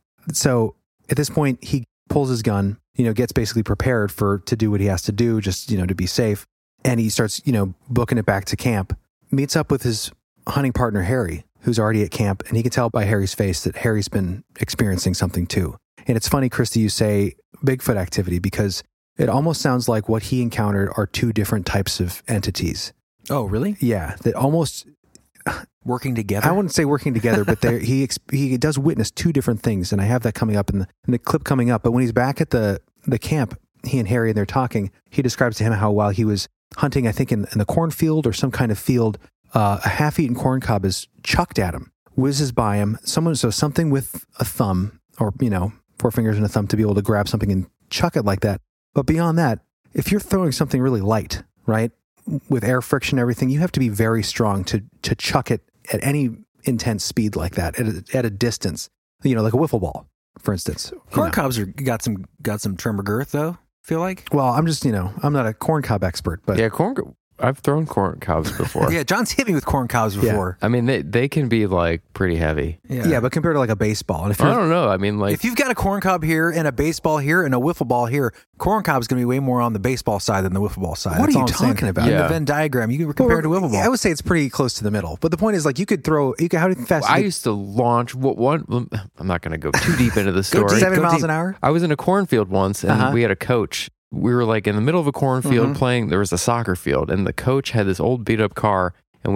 [SPEAKER 8] so at this point, he pulls his gun, gets basically prepared to do what he has to do, just, to be safe. And he starts, booking it back to camp, meets up with his hunting partner, Harry, who's already at camp. And he can tell by Harry's face that Harry's been experiencing something too. And it's funny, Christy, you say Bigfoot activity, because it almost sounds like what he encountered are two different types of entities.
[SPEAKER 6] Oh, really?
[SPEAKER 8] Yeah. That almost
[SPEAKER 6] working together.
[SPEAKER 8] I wouldn't say working together, but he does witness two different things. And I have that coming up in the clip coming up. But when he's back at the camp, he and Harry, and they're talking, he describes to him how while he was hunting, I think in the cornfield or some kind of field, a half-eaten corn cob is chucked at him, whizzes by him. Something with a thumb or, 4 fingers and a thumb to be able to grab something and chuck it like that. But beyond that, if you're throwing something really light, right, with air friction and everything, you have to be very strong to chuck it at any intense speed like that at a distance, like a wiffle ball, for instance.
[SPEAKER 6] Corn cobs got some trim or girth, though, I feel like.
[SPEAKER 8] Well, I'm just, I'm not a corn cob expert, but
[SPEAKER 7] yeah, I've thrown corn cobs before.
[SPEAKER 6] Yeah, John's hit me with corn cobs before.
[SPEAKER 7] Yeah. I mean, they can be like pretty heavy.
[SPEAKER 8] Yeah, but compared to like a baseball, and
[SPEAKER 7] I don't know. I mean, like
[SPEAKER 6] if you've got a corn cob here and a baseball here and a wiffle ball here, corn cob's going to be way more on the baseball side than the wiffle ball side.
[SPEAKER 8] What are you talking about?
[SPEAKER 6] In the Venn diagram, you can compare it to wiffle ball.
[SPEAKER 8] I would say it's pretty close to the middle. But the point is, like, how fast?
[SPEAKER 7] I used to launch one. I'm not going to go too deep into the story.
[SPEAKER 8] 7 miles an hour.
[SPEAKER 7] I was in a cornfield once, and we had a coach. We were like in the middle of a cornfield playing. There was a soccer field, and the coach had this old beat up car, and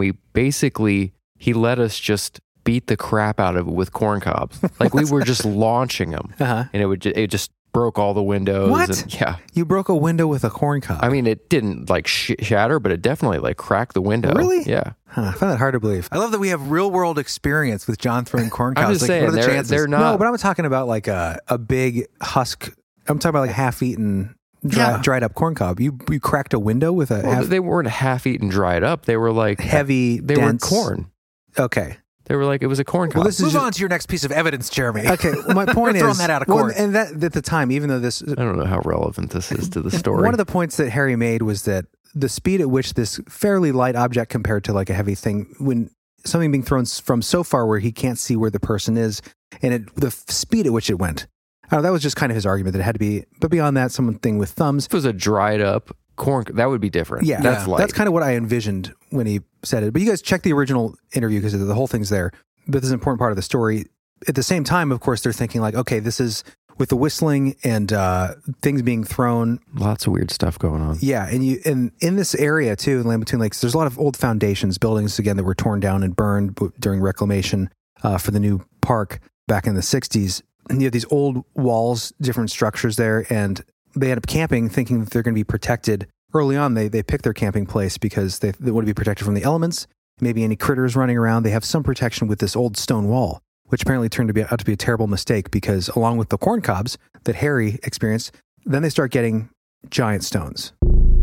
[SPEAKER 7] he let us just beat the crap out of it with corn cobs. Like we were just launching them, and it just broke all the windows.
[SPEAKER 8] What?
[SPEAKER 7] And, yeah,
[SPEAKER 8] you broke a window with a corn cob.
[SPEAKER 7] I mean, it didn't like shatter, but it definitely like cracked the window.
[SPEAKER 8] Really?
[SPEAKER 7] Yeah.
[SPEAKER 8] I find that hard to believe.
[SPEAKER 6] I love that we have real world experience with John throwing corn cobs.
[SPEAKER 7] I'm just saying,
[SPEAKER 6] what are the chances?
[SPEAKER 7] they're not.
[SPEAKER 8] No, but I'm talking about like a big husk. I'm talking about like half-eaten. Dried up corn cob. You cracked a window with a.
[SPEAKER 7] They weren't half-eaten, dried up. They were like
[SPEAKER 8] heavy.
[SPEAKER 7] They
[SPEAKER 8] dense.
[SPEAKER 7] were corn.
[SPEAKER 8] Okay.
[SPEAKER 7] They were like it was a corn cob.
[SPEAKER 6] Well, move on to your next piece of evidence, Jeremy.
[SPEAKER 8] Okay. Well, my point is
[SPEAKER 6] throwing that out of court.
[SPEAKER 8] And that at the time, even though this,
[SPEAKER 7] I don't know how relevant this is to the story.
[SPEAKER 8] One of the points that Harry made was that the speed at which this fairly light object compared to like a heavy thing, when something being thrown from so far where he can't see where the person is, and the speed at which it went. That was just kind of his argument that it had to be, but beyond that, something with thumbs.
[SPEAKER 7] If it was a dried up corn, that would be different.
[SPEAKER 8] Yeah, that's kind of what I envisioned when he said it. But you guys check the original interview because the whole thing's there. But this is an important part of the story. At the same time, of course, they're thinking like, okay, this is with the whistling and things being thrown.
[SPEAKER 7] Lots of weird stuff going on.
[SPEAKER 8] Yeah, and in this area too, in Land Between Lakes, there's a lot of old foundations, buildings again that were torn down and burned during reclamation for the new park back in the 60s. And you have these old walls, different structures there, and they end up camping thinking that they're going to be protected. Early on, they pick their camping place because they want to be protected from the elements, maybe any critters running around. They have some protection with this old stone wall, which apparently turned out to be a terrible mistake because along with the corn cobs that Harry experienced, then they start getting giant stones,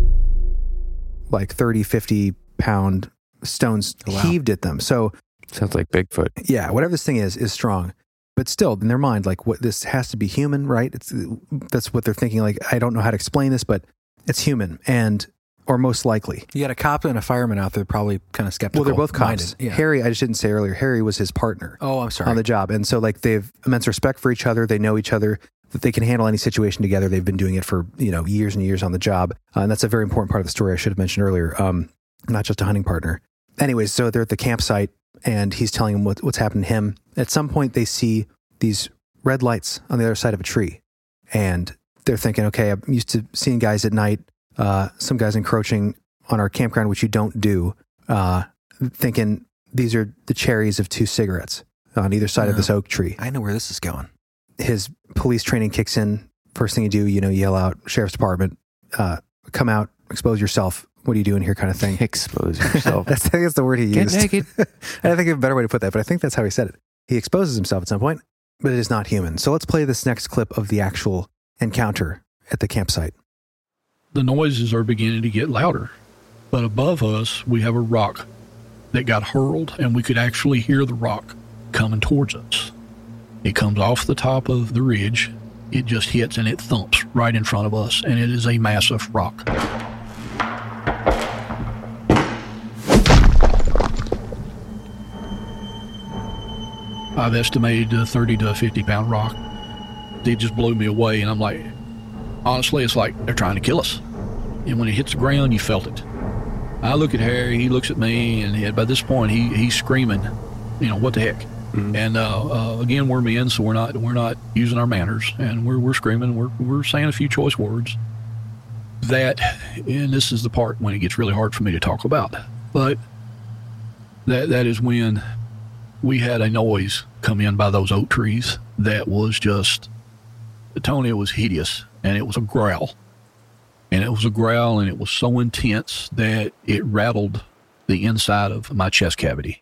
[SPEAKER 8] like 30, 50-pound stones heaved at them. So
[SPEAKER 7] sounds like Bigfoot.
[SPEAKER 8] Yeah, whatever this thing is strong. But still, in their mind, like this has to be human, right? That's what they're thinking. Like, I don't know how to explain this, but it's human, or most likely.
[SPEAKER 6] You got a cop and a fireman out there, probably kind of skeptical.
[SPEAKER 8] Well, they're both cops.
[SPEAKER 6] Yeah.
[SPEAKER 8] Harry, I just didn't say earlier, Harry was his partner.
[SPEAKER 6] Oh, I'm sorry.
[SPEAKER 8] On the job, and so like they have immense respect for each other. They know each other. That they can handle any situation together. They've been doing it for years and years on the job, and that's a very important part of the story. I should have mentioned earlier. Not just a hunting partner. Anyways, so they're at the campsite, and he's telling them what's happened to him. At some point, they see these red lights on the other side of a tree, and they're thinking, okay, I'm used to seeing guys at night, some guys encroaching on our campground, which you don't do, thinking these are the cherries of 2 cigarettes on either side of this oak tree.
[SPEAKER 6] I know where this is going.
[SPEAKER 8] His police training kicks in. First thing you do, yell out, Sheriff's Department, come out, expose yourself. What are you doing here, kind of thing?
[SPEAKER 7] Expose yourself.
[SPEAKER 8] I think that's the word he used.
[SPEAKER 7] Get naked.
[SPEAKER 8] I think a better way to put that, but I think that's how he said it. He exposes himself at some point, but it is not human. So let's play this next clip of the actual encounter at the campsite.
[SPEAKER 12] The noises are beginning to get louder, but above us, we have a rock that got hurled, and we could actually hear the rock coming towards us. It comes off the top of the ridge. It just hits and it thumps right in front of us, and it is a massive rock. I've estimated a 30 to 50 pound rock. It just blew me away, and I'm like, honestly, it's like they're trying to kill us. And when it hits the ground, you felt it. I look at Harry, he looks at me, and by this point, he's screaming, what the heck? Mm-hmm. And again, we're men, so we're not using our manners, and we're screaming, we're saying a few choice words. And this is the part when it gets really hard for me to talk about, but that is when we had a noise come in by those oak trees that was just, Tony, it was hideous, and it was a growl. And it was a growl, and it was so intense that it rattled the inside of my chest cavity.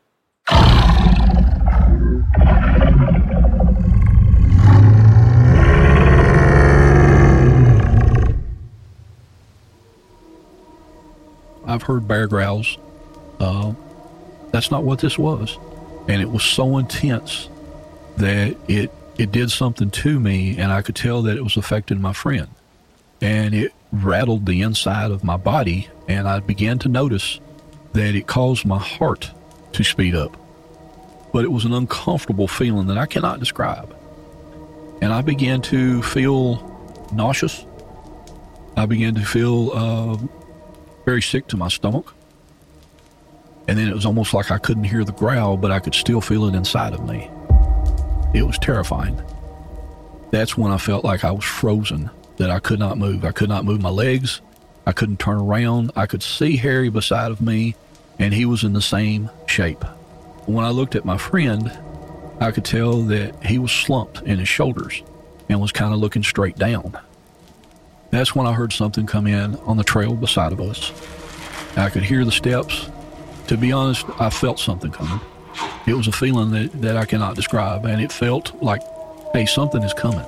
[SPEAKER 12] I've heard bear growls. That's not what this was. And it was so intense that it did something to me, and I could tell that it was affecting my friend. And it rattled the inside of my body, and I began to notice that it caused my heart to speed up. But it was an uncomfortable feeling that I cannot describe. And I began to feel nauseous. I began to feel very sick to my stomach. And then it was almost like I couldn't hear the growl, but I could still feel it inside of me. It was terrifying. That's when I felt like I was frozen, that I could not move. I could not move my legs. I couldn't turn around. I could see Harry beside of me, and he was in the same shape. When I looked at my friend, I could tell that he was slumped in his shoulders and was kind of looking straight down. That's when I heard something come in on the trail beside of us. I could hear the steps. To be honest, I felt something coming. It was a feeling that I cannot describe, and it felt like, hey, something is coming.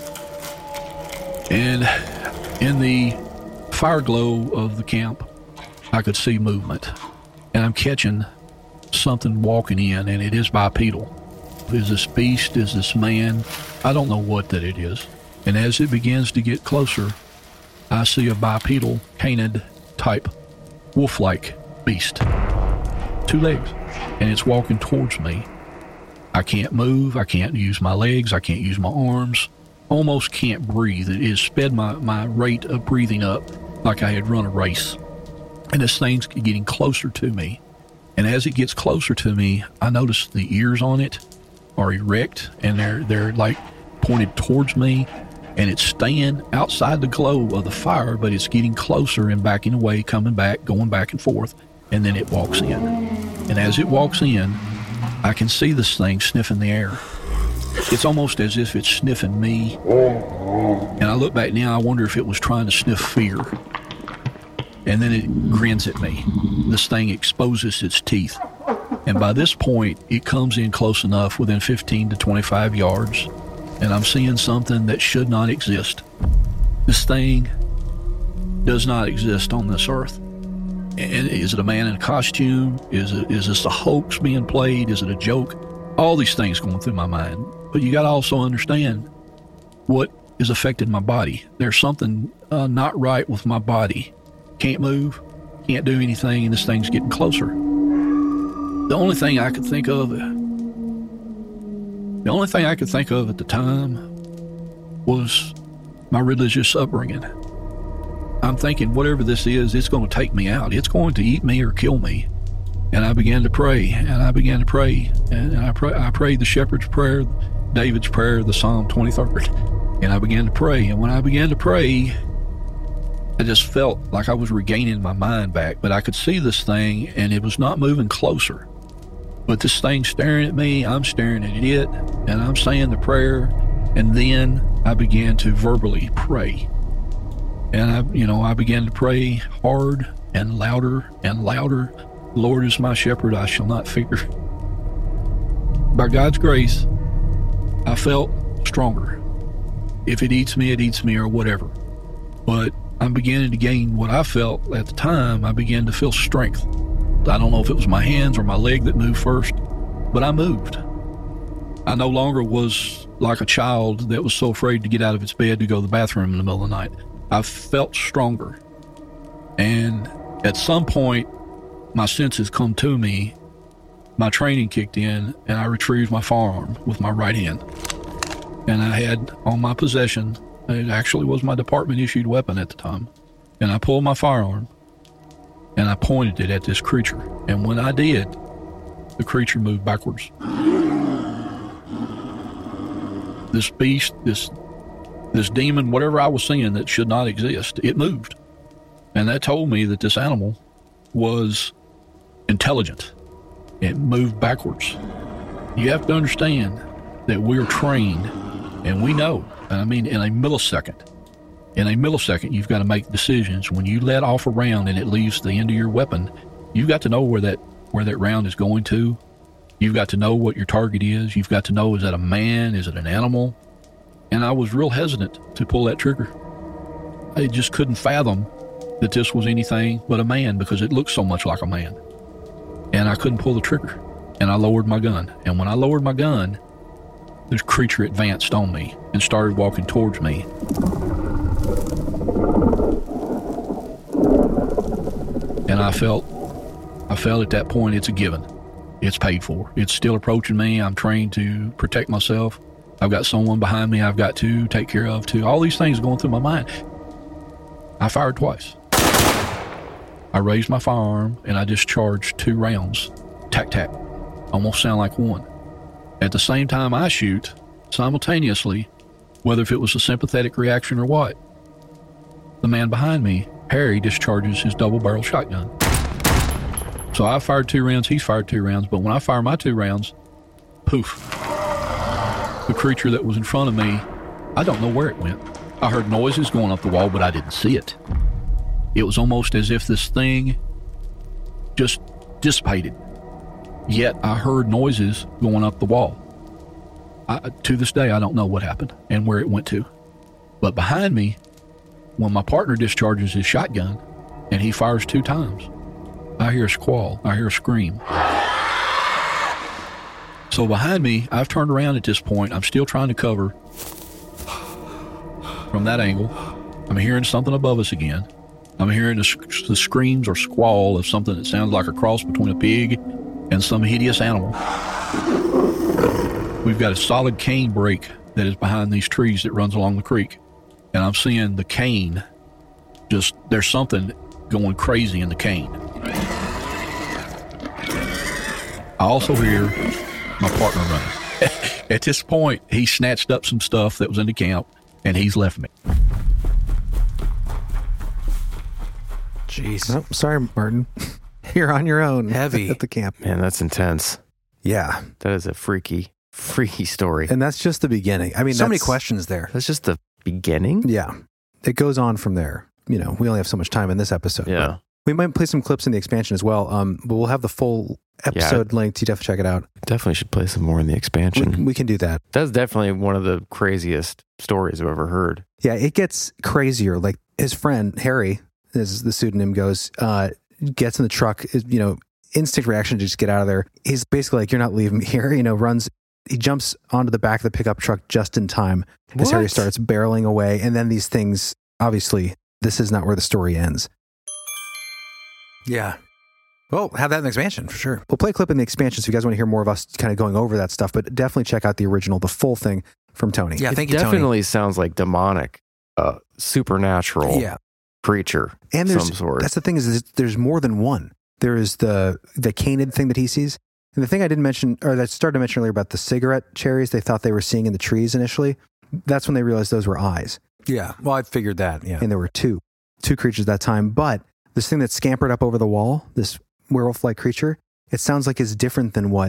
[SPEAKER 12] And in the fire glow of the camp, I could see movement, and I'm catching something walking in, and it is bipedal. Is this beast? Is this man? I don't know what that it is. And as it begins to get closer, I see a bipedal, canid type, wolf-like beast. 2 legs, and it's walking towards me. I can't move. I can't use my legs. I can't use my arms. Almost can't breathe. It has sped my rate of breathing up like I had run a race. And this thing's getting closer to me. And as it gets closer to me, I notice the ears on it are erect, and they're like pointed towards me, and it's staying outside the glow of the fire, but it's getting closer and backing away, coming back, going back and forth. And then it walks in. And as it walks in, I can see this thing sniffing the air. It's almost as if it's sniffing me. And I look back now, I wonder if it was trying to sniff fear. And then it grins at me. This thing exposes its teeth. And by this point, it comes in close enough, within 15 to 25 yards. And I'm seeing something that should not exist. This thing does not exist on this earth. And is it a man in a costume? Is this a hoax being played? Is it a joke? All these things going through my mind. But you got to also understand what is affecting my body. There's something not right with my body. Can't move, can't do anything, and this thing's getting closer. The only thing I could think of at the time was my religious upbringing. I'm thinking, whatever this is, it's going to take me out. It's going to eat me or kill me. And I began to pray, and I prayed the shepherd's prayer, David's prayer, the Psalm 23rd. And I began to pray. And when I began to pray, I just felt like I was regaining my mind back, but I could see this thing, and it was not moving closer. But this thing's staring at me, I'm staring at it, and I'm saying the prayer, and then I began to verbally pray. And I began to pray hard and louder and louder. The Lord is my shepherd, I shall not fear. By God's grace, I felt stronger. If it eats me or whatever. But I'm beginning to gain what I felt at the time. I began to feel strength. I don't know if it was my hands or my leg that moved first, but I moved. I no longer was like a child that was so afraid to get out of its bed to go to the bathroom in the middle of the night. I felt stronger. And at some point, my senses come to me, my training kicked in, and I retrieved my firearm with my right hand. And I had on my possession, it actually was my department-issued weapon at the time, and I pulled my firearm, and I pointed it at this creature. And when I did, the creature moved backwards. This beast, this demon, whatever I was seeing that should not exist, it moved. And that told me that this animal was intelligent. It moved backwards. You have to understand that we're trained, and we know, I mean, in a millisecond, you've got to make decisions. When you let off a round and it leaves the end of your weapon, you've got to know where that round is going to. You've got to know what your target is. You've got to know, is that a man? Is it an animal? And I was real hesitant to pull that trigger. I just couldn't fathom that this was anything but a man because it looked so much like a man. And I couldn't pull the trigger. And I lowered my gun. And when I lowered my gun, this creature advanced on me and started walking towards me. And I felt at that point it's a given. It's paid for. It's still approaching me. I'm trained to protect myself. I've got someone behind me I've got to take care of too. All these things going through my mind. I fired twice. I raised my firearm and I discharged 2 rounds. Tac, tac. Almost sound like one. At the same time I shoot, simultaneously, whether if it was a sympathetic reaction or what, the man behind me, Harry, discharges his double-barrel shotgun. So I fired 2 rounds, he's fired 2 rounds, but when I fire my 2 rounds, poof. The creature that was in front of me, I don't know where it went. I heard noises going up the wall, but I didn't see it. It was almost as if this thing just dissipated. Yet I heard noises going up the wall. To this day, I don't know what happened and where it went to. But behind me, when my partner discharges his shotgun and he fires 2 times, I hear a squall. I hear a scream. So behind me, I've turned around at this point. I'm still trying to cover from that angle. I'm hearing something above us again. I'm hearing the screams or squall of something that sounds like a cross between a pig and some hideous animal. We've got a solid cane break that is behind these trees that runs along the creek. And I'm seeing the cane, there's something going crazy in the cane. I also hear my partner running. At this point, he snatched up some stuff that was in the camp, and he's left me.
[SPEAKER 8] Jeez. Oh, sorry, Martin. You're on your own.
[SPEAKER 6] Heavy.
[SPEAKER 8] At the camp.
[SPEAKER 7] Man, that's intense.
[SPEAKER 8] Yeah.
[SPEAKER 7] That is a freaky story.
[SPEAKER 8] And that's just the beginning. I mean,
[SPEAKER 6] so many questions there.
[SPEAKER 7] That's just the beginning?
[SPEAKER 8] Yeah. It goes on from there. We only have so much time in this episode.
[SPEAKER 7] Yeah.
[SPEAKER 8] We might play some clips in the expansion as well, but we'll have the full episode linked. You definitely check it out.
[SPEAKER 7] Definitely should play some more in the expansion.
[SPEAKER 8] We can do that.
[SPEAKER 7] That's definitely one of the craziest stories I've ever heard.
[SPEAKER 8] Yeah, it gets crazier. Like his friend, Harry, as the pseudonym goes, gets in the truck, instinct reaction to just get out of there. He's basically like, you're not leaving me here, he jumps onto the back of the pickup truck just in time as Harry starts barreling away. And then these things, obviously, this is not where the story ends.
[SPEAKER 6] Yeah. Well, have that in the expansion for sure.
[SPEAKER 8] We'll play a clip in the expansion so if you guys want to hear more of us kind of going over that stuff, but definitely check out the original, the full thing from Tony.
[SPEAKER 6] Yeah, thank you,
[SPEAKER 7] Tony. It definitely
[SPEAKER 6] Tony.
[SPEAKER 7] Sounds like demonic, supernatural creature
[SPEAKER 8] and
[SPEAKER 7] of some sort.
[SPEAKER 8] That's the thing is there's more than one. There is the canid thing that he sees. And the thing I didn't mention, or that I started to mention earlier about the cigarette cherries they thought they were seeing in the trees initially, that's when they realized those were eyes.
[SPEAKER 6] Yeah, well, I figured that, yeah.
[SPEAKER 8] And there were 2. 2 creatures that time, but this thing that scampered up over the wall, this werewolf-like creature, it sounds like it's different than what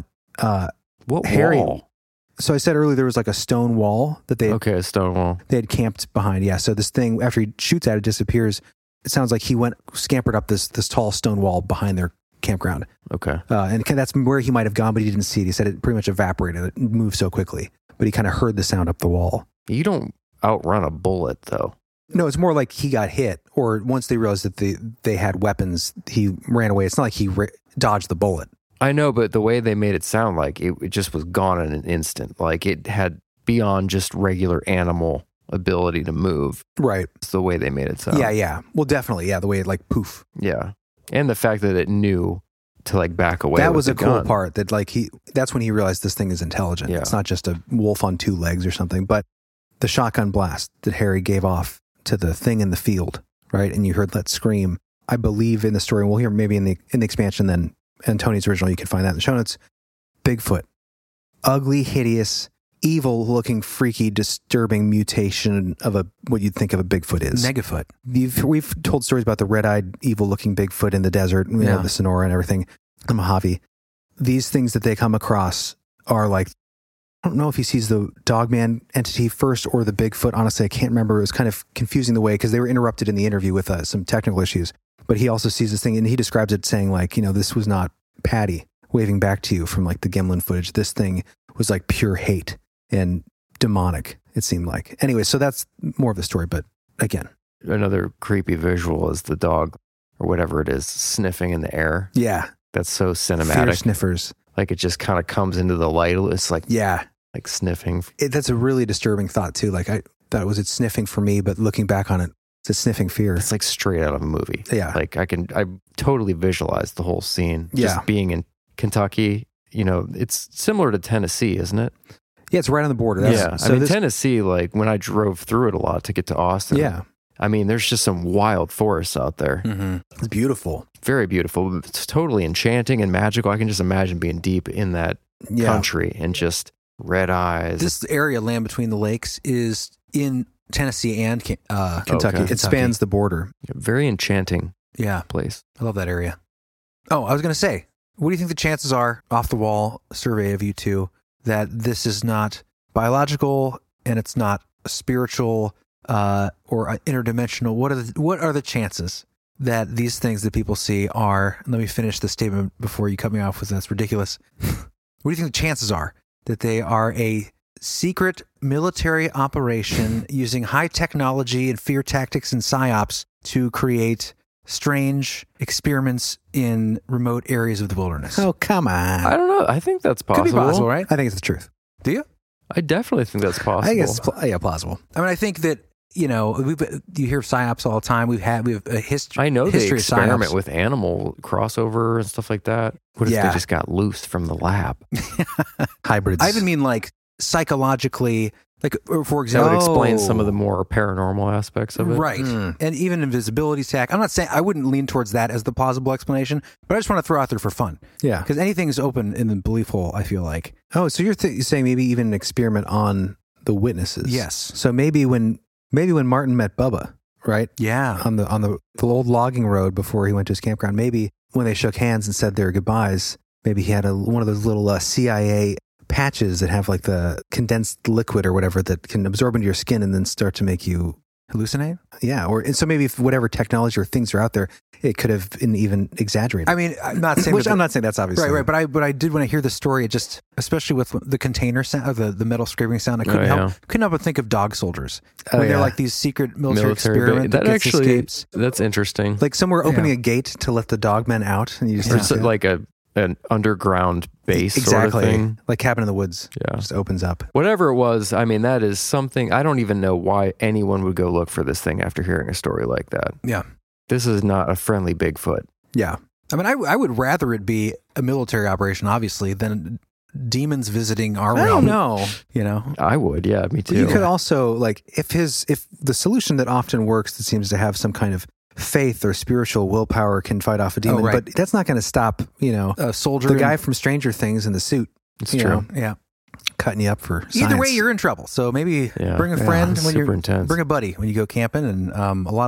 [SPEAKER 8] Harry.
[SPEAKER 7] Wall?
[SPEAKER 8] So I said earlier there was like a stone wall that
[SPEAKER 7] a stone wall.
[SPEAKER 8] They had camped behind. Yeah. So this thing, after he shoots at it, disappears. It sounds like he scampered up this tall stone wall behind their campground.
[SPEAKER 7] Okay.
[SPEAKER 8] And that's where he might have gone, but he didn't see it. He said it pretty much evaporated. It moved so quickly, but he kind of heard the sound up the wall.
[SPEAKER 7] You don't outrun a bullet, though.
[SPEAKER 8] No, it's more like he got hit, or once they realized that they had weapons, he ran away. It's not like he dodged the bullet.
[SPEAKER 7] I know, but the way they made it sound like it just was gone in an instant. Like it had beyond just regular animal ability to move.
[SPEAKER 8] Right.
[SPEAKER 7] It's the way they made it sound.
[SPEAKER 8] Yeah. Well, definitely. Yeah. The way it like poof.
[SPEAKER 7] Yeah. And the fact that it knew to like back away.
[SPEAKER 8] That
[SPEAKER 7] with
[SPEAKER 8] was a
[SPEAKER 7] the
[SPEAKER 8] cool
[SPEAKER 7] gun.
[SPEAKER 8] part that like that's when he realized this thing is intelligent.
[SPEAKER 7] Yeah.
[SPEAKER 8] It's not just a wolf on 2 legs or something, but the shotgun blast that Harry gave off to the thing in the field, right? And you heard that scream. I believe in the story, and we'll hear maybe in the expansion then, and Tony's original, you can find that in the show notes. Bigfoot. Ugly, hideous, evil-looking, freaky, disturbing mutation of what you'd think of a Bigfoot is.
[SPEAKER 6] Negafoot.
[SPEAKER 8] We've told stories about the red-eyed, evil-looking Bigfoot in the desert, you know, the Sonora and everything, the Mojave. These things that they come across are like, I don't know if he sees the Dogman entity first or the Bigfoot. Honestly, I can't remember. It was kind of confusing the way, because they were interrupted in the interview with some technical issues. But he also sees this thing, and he describes it saying like, you know, this was not Patty waving back to you from like the Gimlin footage. This thing was like pure hate and demonic, it seemed like. Anyway, so that's more of the story, but again.
[SPEAKER 7] Another creepy visual is the dog, or whatever it is, sniffing in the air.
[SPEAKER 8] Yeah.
[SPEAKER 7] That's so cinematic.
[SPEAKER 8] Fear sniffers.
[SPEAKER 7] Like it just kind of comes into the light. It's like, like sniffing.
[SPEAKER 8] That's a really disturbing thought too. Like I thought it sniffing for me, but looking back on it, it's a sniffing fear.
[SPEAKER 7] It's like straight out of a movie.
[SPEAKER 8] Yeah.
[SPEAKER 7] Like I totally visualize the whole scene.
[SPEAKER 8] Yeah.
[SPEAKER 7] Just being in Kentucky, you know, it's similar to Tennessee, isn't it?
[SPEAKER 8] Yeah, it's right on the border.
[SPEAKER 7] So Tennessee, like when I drove through it a lot to get to Austin.
[SPEAKER 8] Yeah.
[SPEAKER 7] I mean, there's just some wild forests out there.
[SPEAKER 8] Mm-hmm. It's beautiful.
[SPEAKER 7] Very beautiful. It's totally enchanting and magical. I can just imagine being deep in that country and just red eyes.
[SPEAKER 6] This area, land between the lakes, is in Tennessee and Kentucky.
[SPEAKER 8] Okay. It spans the border.
[SPEAKER 7] Very enchanting place.
[SPEAKER 6] I love that area. Oh, I was going to say, what do you think the chances are, off the wall survey of you two, that this is not biological and it's not spiritual or interdimensional? What are the chances that these things that people see are, let me finish the statement before you cut me off with that's ridiculous. What do you think the chances are that they are a secret military operation using high technology and fear tactics and psyops to create strange experiments in remote areas of the wilderness?
[SPEAKER 8] Oh, come on.
[SPEAKER 7] I don't know. I think that's possible.
[SPEAKER 6] Could be possible, right?
[SPEAKER 8] I think it's the truth.
[SPEAKER 6] Do you?
[SPEAKER 7] I definitely think that's possible.
[SPEAKER 8] I think it's plausible.
[SPEAKER 6] I mean, I think that, you know, you hear psyops all the time. We have a history.
[SPEAKER 7] I know they
[SPEAKER 6] history
[SPEAKER 7] experiment
[SPEAKER 6] of
[SPEAKER 7] with animal crossover and stuff like that. What if they just got loose from the lab?
[SPEAKER 8] Hybrids.
[SPEAKER 6] I even mean like psychologically, like, for example,
[SPEAKER 7] that would explain some of the more paranormal aspects of it.
[SPEAKER 6] Right. And even invisibility tech. I'm not saying, I wouldn't lean towards that as the plausible explanation, but I just want to throw out there for fun.
[SPEAKER 8] Yeah.
[SPEAKER 6] Because anything's open in the belief hole, I feel like.
[SPEAKER 8] Oh, so you're saying maybe even an experiment on the witnesses?
[SPEAKER 6] Yes.
[SPEAKER 8] So maybe when Martin met Bubba, right?
[SPEAKER 6] Yeah.
[SPEAKER 8] On the old logging road before he went to his campground, maybe when they shook hands and said their goodbyes, maybe he had one of those little CIA patches that have like the condensed liquid or whatever that can absorb into your skin and then start to make you
[SPEAKER 6] hallucinate.
[SPEAKER 8] Yeah. And so maybe if whatever technology or things are out there, it could have been even exaggerated.
[SPEAKER 6] I mean, I'm not saying
[SPEAKER 8] I'm not saying that's obviously
[SPEAKER 6] right. But I did when I hear the story, it just, especially with the container sound, the metal scraping sound, I couldn't help but think of Dog Soldiers. When they're like these secret military experiments
[SPEAKER 7] that actually escapes. That's interesting.
[SPEAKER 8] Like somewhere opening a gate to let the dogmen out, and you just
[SPEAKER 7] like an underground base
[SPEAKER 8] exactly
[SPEAKER 7] sort of thing.
[SPEAKER 8] Like Cabin in the Woods. Just opens up.
[SPEAKER 7] Whatever it was, I mean, that is something, I don't even know why anyone would go look for this thing after hearing a story like that.
[SPEAKER 6] Yeah.
[SPEAKER 7] This is not a friendly Bigfoot.
[SPEAKER 8] Yeah.
[SPEAKER 6] I mean, I would rather it be a military operation, obviously, than demons visiting our realm.
[SPEAKER 8] I don't know.
[SPEAKER 6] You know?
[SPEAKER 7] I would, yeah, me too.
[SPEAKER 8] But you could also, like, if the solution that often works that seems to have some kind of faith or spiritual willpower can fight off a demon, but that's not going to stop, a soldier. The guy from Stranger Things in the suit.
[SPEAKER 7] It's true.
[SPEAKER 6] Yeah.
[SPEAKER 8] Cutting you up for science.
[SPEAKER 6] Either way, you're in trouble. So maybe bring a friend when
[SPEAKER 7] super intense.
[SPEAKER 6] Bring a buddy when you go camping. And a lot of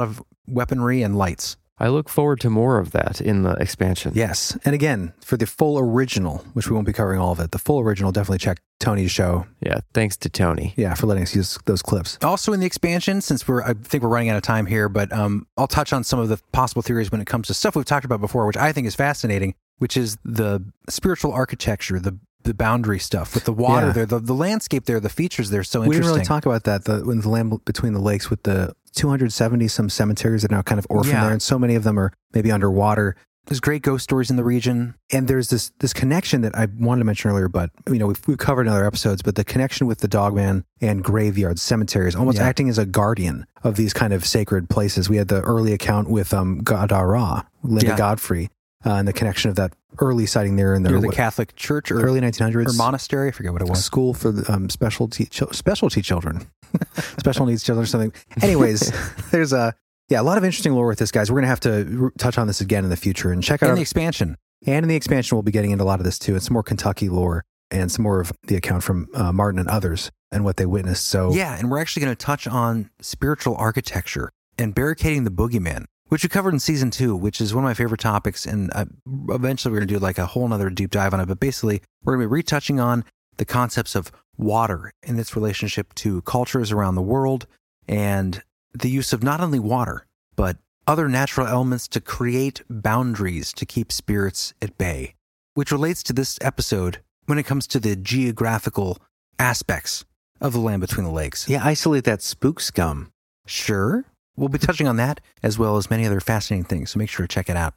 [SPEAKER 6] weaponry and lights.
[SPEAKER 7] I look forward to more of that in the expansion.
[SPEAKER 6] Yes. And again, for the full original, which we won't be covering all of it, the full original, definitely check Tony's show.
[SPEAKER 7] Yeah, thanks to Tony.
[SPEAKER 6] Yeah, for letting us use those clips. Also in the expansion, since I think we're running out of time here, but I'll touch on some of the possible theories when it comes to stuff we've talked about before, which I think is fascinating, which is the spiritual architecture, the boundary stuff with the water there, the landscape there, the features there. So interesting.
[SPEAKER 8] We didn't really talk about that when the land between the lakes with the 270 some cemeteries that are now kind of orphaned there, and so many of them are maybe underwater.
[SPEAKER 6] There's great ghost stories in the region,
[SPEAKER 8] and there's this connection that I wanted to mention earlier, but we've covered in other episodes. But the connection with the Dogman and graveyards, cemeteries, almost acting as a guardian of these kind of sacred places. We had the early account with Gadara, Linda Godfrey. And the connection of that early sighting there in
[SPEAKER 6] the Catholic Church, or
[SPEAKER 8] early 1900s,
[SPEAKER 6] or monastery, I forget what it was.
[SPEAKER 8] School for the specialty children, special needs children or something. Anyways, there's a lot of interesting lore with this, guys. We're gonna have to touch on this again in the future and check out
[SPEAKER 6] the expansion.
[SPEAKER 8] And in the expansion, we'll be getting into a lot of this too. It's some more Kentucky lore and some more of the account from Martin and others and what they witnessed. So
[SPEAKER 6] and we're actually going to touch on spiritual architecture and barricading the boogeyman, which we covered in season 2, which is one of my favorite topics. And eventually we're going to do like a whole nother deep dive on it. But basically, we're going to be retouching on the concepts of water and its relationship to cultures around the world, and the use of not only water, but other natural elements to create boundaries to keep spirits at bay, which relates to this episode when it comes to the geographical aspects of the land between the lakes.
[SPEAKER 8] Yeah, isolate that spook scum.
[SPEAKER 6] Sure. We'll be touching on that as well as many other fascinating things, so make sure to check it out.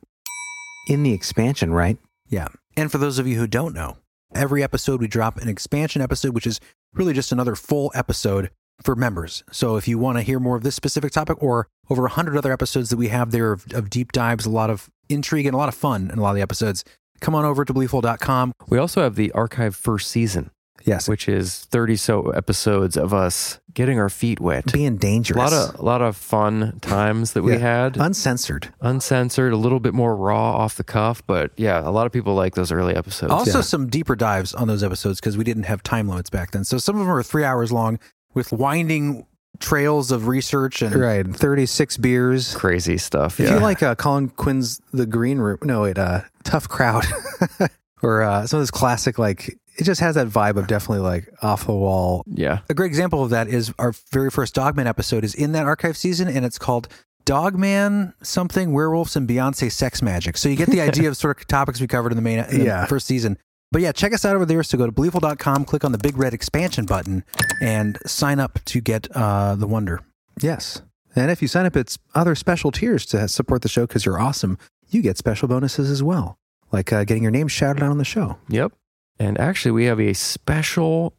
[SPEAKER 8] In the expansion, right?
[SPEAKER 6] Yeah. And for those of you who don't know, every episode we drop an expansion episode, which is really just another full episode for members. So if you want to hear more of this specific topic or over 100 other episodes that we have there of deep dives, a lot of intrigue and a lot of fun in a lot of the episodes, come on over to beliefful.com.
[SPEAKER 7] We also have the archive first season.
[SPEAKER 8] Yes.
[SPEAKER 7] Which is 30 so episodes of us getting our feet wet.
[SPEAKER 8] Being dangerous.
[SPEAKER 7] A lot of fun times that we had.
[SPEAKER 8] Uncensored,
[SPEAKER 7] a little bit more raw off the cuff. But yeah, a lot of people like those early episodes.
[SPEAKER 6] Also some deeper dives on those episodes because we didn't have time limits back then. So some of them are 3 hours long with winding trails of research. And
[SPEAKER 8] 36 beers.
[SPEAKER 7] Crazy stuff.
[SPEAKER 8] If you like Colin Quinn's The Green Room, Tough Crowd. Or some of this classic, it just has that vibe of definitely off the wall.
[SPEAKER 7] Yeah.
[SPEAKER 6] A great example of that is our very first Dogman episode is in that archive season, and it's called Dogman something, Werewolves and Beyonce Sex Magic. So you get the idea of sort of topics we covered in the first season. But yeah, check us out over there. So go to beliefful.com, click on the big red expansion button, and sign up to get the wonder.
[SPEAKER 8] Yes. And if you sign up, it's other special tiers to support the show because you're awesome. You get special bonuses as well, like getting your name shouted out on the show.
[SPEAKER 7] Yep. And actually, we have a special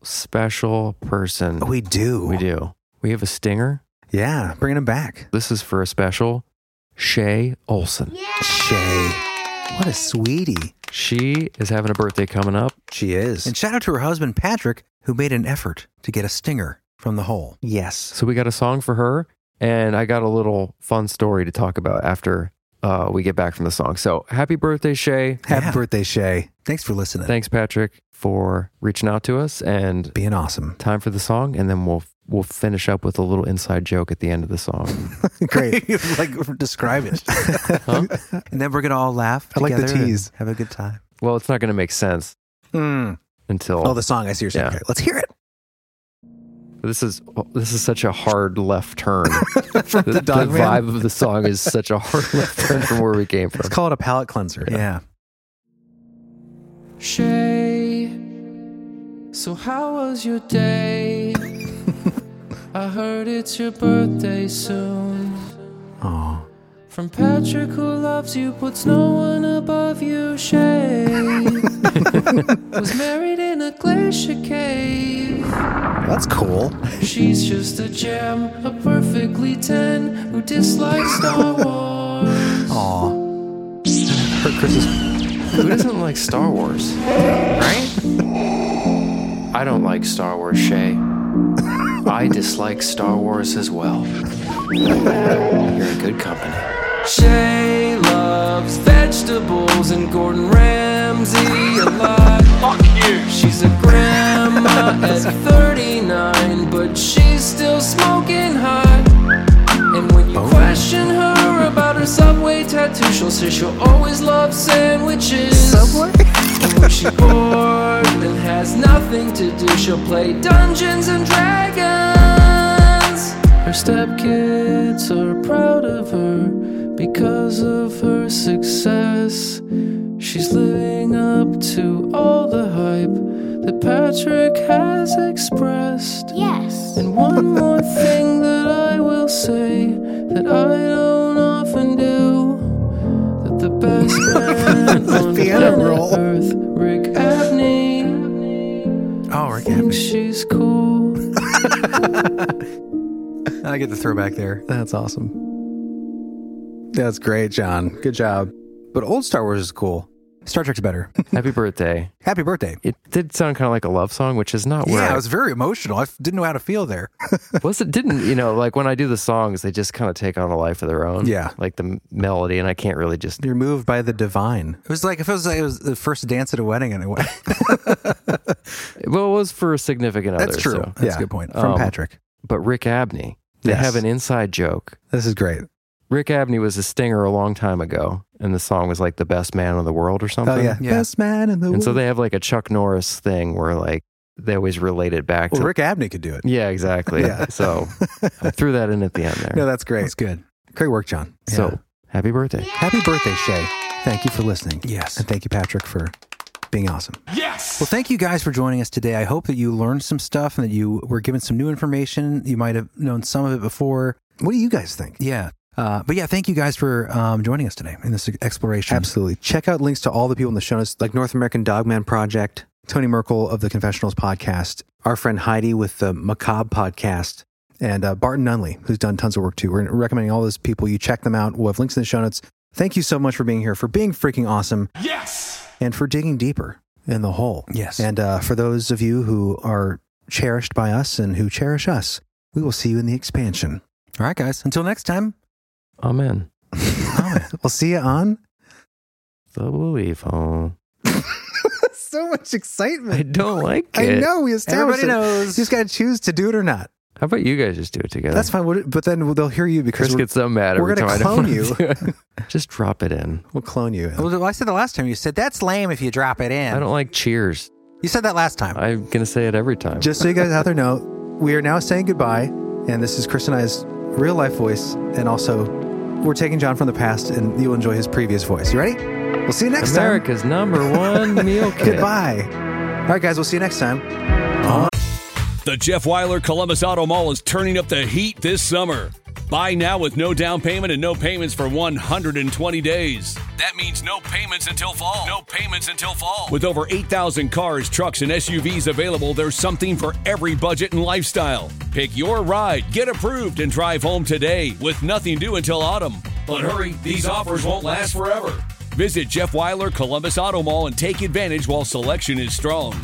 [SPEAKER 7] person.
[SPEAKER 8] We do.
[SPEAKER 7] We have a stinger.
[SPEAKER 8] Yeah, bringing him back.
[SPEAKER 7] This is for a special Shay Olson.
[SPEAKER 8] Yeah. Shay. What a sweetie.
[SPEAKER 7] She is having a birthday coming up.
[SPEAKER 8] She is.
[SPEAKER 6] And shout out to her husband, Patrick, who made an effort to get a stinger from the hole.
[SPEAKER 8] Yes.
[SPEAKER 7] So we got a song for her, and I got a little fun story to talk about after we get back from the song. So happy birthday, Shay.
[SPEAKER 8] Happy birthday, Shay.
[SPEAKER 6] Thanks for listening.
[SPEAKER 7] Thanks, Patrick, for reaching out to us and
[SPEAKER 8] being awesome.
[SPEAKER 7] Time for the song, and then we'll finish up with a little inside joke at the end of the song.
[SPEAKER 6] Great. Describe it.
[SPEAKER 7] Huh?
[SPEAKER 6] And then we're going to all laugh together.
[SPEAKER 8] I like the tease.
[SPEAKER 6] Have a good time.
[SPEAKER 7] Well, it's not going to make sense until...
[SPEAKER 8] Oh, the song. I see what you're saying. Okay, let's hear it.
[SPEAKER 7] This is such a hard left turn.
[SPEAKER 8] From the
[SPEAKER 7] vibe of the song is such a hard left turn from where we came from.
[SPEAKER 8] Let's call it a palate cleanser.
[SPEAKER 6] Yeah.
[SPEAKER 13] Shay, so how was your day? I heard it's your birthday soon.
[SPEAKER 8] Aww.
[SPEAKER 13] From Patrick, who loves you, puts no one above you. Shay was married in a glacier cave.
[SPEAKER 8] That's cool.
[SPEAKER 13] She's just a gem, a perfectly 10 who dislikes Star Wars.
[SPEAKER 8] Aww. Her Chris's.
[SPEAKER 7] Who doesn't like Star Wars? Right? I don't like Star Wars, Shay. I dislike Star Wars as well. You're in good company.
[SPEAKER 13] Shay loves vegetables and Gordon Ramsay a lot.
[SPEAKER 7] Fuck you.
[SPEAKER 13] She's a grandma at 39, but she's still smoking hot. And when you question her a Subway tattoo. She'll say she'll always love sandwiches.
[SPEAKER 8] Subway?
[SPEAKER 13] And when she's bored and has nothing to do, she'll play Dungeons and Dragons. Her stepkids are proud of her because of her success. She's living up to all the hype that Patrick has expressed.
[SPEAKER 14] Yes.
[SPEAKER 13] And one more thing that I will say that I don't often do, that the best man on planet Earth, Rick Abney, thinks she's cool.
[SPEAKER 6] I get the throwback there.
[SPEAKER 8] That's awesome. That's great, John. Good job. But old Star Wars is cool. Star Trek's better.
[SPEAKER 7] Happy birthday.
[SPEAKER 8] Happy birthday.
[SPEAKER 7] It did sound kind of like a love song, which is not where
[SPEAKER 6] Yeah, it was very emotional. I didn't know how to feel there.
[SPEAKER 7] Like when I do the songs, they just kind of take on a life of their own.
[SPEAKER 8] Yeah.
[SPEAKER 7] Like the melody, and I can't really just...
[SPEAKER 8] You're moved by the divine.
[SPEAKER 6] It was like if it was the first dance at a wedding and it went.
[SPEAKER 7] Well, it was for a significant other.
[SPEAKER 6] That's true.
[SPEAKER 7] So.
[SPEAKER 6] That's a good point.
[SPEAKER 8] From Patrick.
[SPEAKER 7] But Rick Abney, they
[SPEAKER 8] Yes.
[SPEAKER 7] have an inside joke.
[SPEAKER 8] This is great.
[SPEAKER 7] Rick Abney was a stinger a long time ago, and the song was like the best man in the world or something.
[SPEAKER 8] Oh, yeah. Best man in the world.
[SPEAKER 7] And so they have like a Chuck Norris thing where like they always relate it back to...
[SPEAKER 8] Rick Abney could do it.
[SPEAKER 7] Yeah, exactly.
[SPEAKER 8] Yeah.
[SPEAKER 7] So I threw that in at the end there.
[SPEAKER 8] No, that's great.
[SPEAKER 6] That's good.
[SPEAKER 8] Great work, John.
[SPEAKER 7] So happy birthday.
[SPEAKER 8] Happy birthday, Shay. Thank you for listening.
[SPEAKER 6] Yes.
[SPEAKER 8] And thank you, Patrick, for being awesome.
[SPEAKER 6] Yes. Well, thank you guys for joining us today. I hope that you learned some stuff and that you were given some new information. You might have known some of it before.
[SPEAKER 8] What do you guys think?
[SPEAKER 6] Yeah. But yeah, thank you guys for joining us today in this exploration.
[SPEAKER 8] Absolutely. Check out links to all the people in the show notes, like North American Dogman Project, Tony Merkel of the Confessionals podcast, our friend Heidi with the Macabre podcast, and Barton Nunley, who's done tons of work too. We're recommending all those people. You check them out. We'll have links in the show notes. Thank you so much for being here, for being freaking awesome.
[SPEAKER 6] Yes.
[SPEAKER 8] And for digging deeper in the hole.
[SPEAKER 6] Yes.
[SPEAKER 8] And for those of you who are cherished by us and who cherish us, we will see you in the expansion.
[SPEAKER 6] All right, guys. Until next time.
[SPEAKER 7] Amen.
[SPEAKER 8] Amen. We'll see you on
[SPEAKER 7] The Belief Home.
[SPEAKER 8] So much excitement.
[SPEAKER 7] I don't like it.
[SPEAKER 8] I know. We established
[SPEAKER 6] Everybody
[SPEAKER 8] it.
[SPEAKER 6] knows.
[SPEAKER 8] You just got to choose to do it or not.
[SPEAKER 7] How about you guys just do it together?
[SPEAKER 8] That's fine. But then they'll hear you because
[SPEAKER 7] Chris gets so mad
[SPEAKER 8] we're
[SPEAKER 7] every time
[SPEAKER 8] going to
[SPEAKER 7] I don't
[SPEAKER 8] clone
[SPEAKER 7] wanna
[SPEAKER 8] you.
[SPEAKER 7] do it. Just drop it in.
[SPEAKER 8] We'll clone you.
[SPEAKER 6] Well, I said the last time you said that's lame if you drop it in.
[SPEAKER 7] I don't like cheers.
[SPEAKER 6] You said that last time.
[SPEAKER 7] I'm going to say it every time.
[SPEAKER 8] Just so you guys out there know, we are now saying goodbye. And this is Chris and I's real life voice. And also, we're taking John from the past and you'll enjoy his previous voice. You ready? We'll see you next
[SPEAKER 7] America's
[SPEAKER 8] time.
[SPEAKER 7] #1 meal kit.
[SPEAKER 8] Goodbye. All right, guys. We'll see you next time.
[SPEAKER 1] The Jeff Weiler Columbus Auto Mall is turning up the heat this summer. Buy now with no down payment and no payments for 120 days. That means no payments until fall. No payments until fall. With over 8,000 cars, trucks, and SUVs available, there's something for every budget and lifestyle. Pick your ride, get approved, and drive home today with nothing due until autumn. But hurry, these offers won't last forever. Visit Jeff Weiler Columbus Auto Mall and take advantage while selection is strong.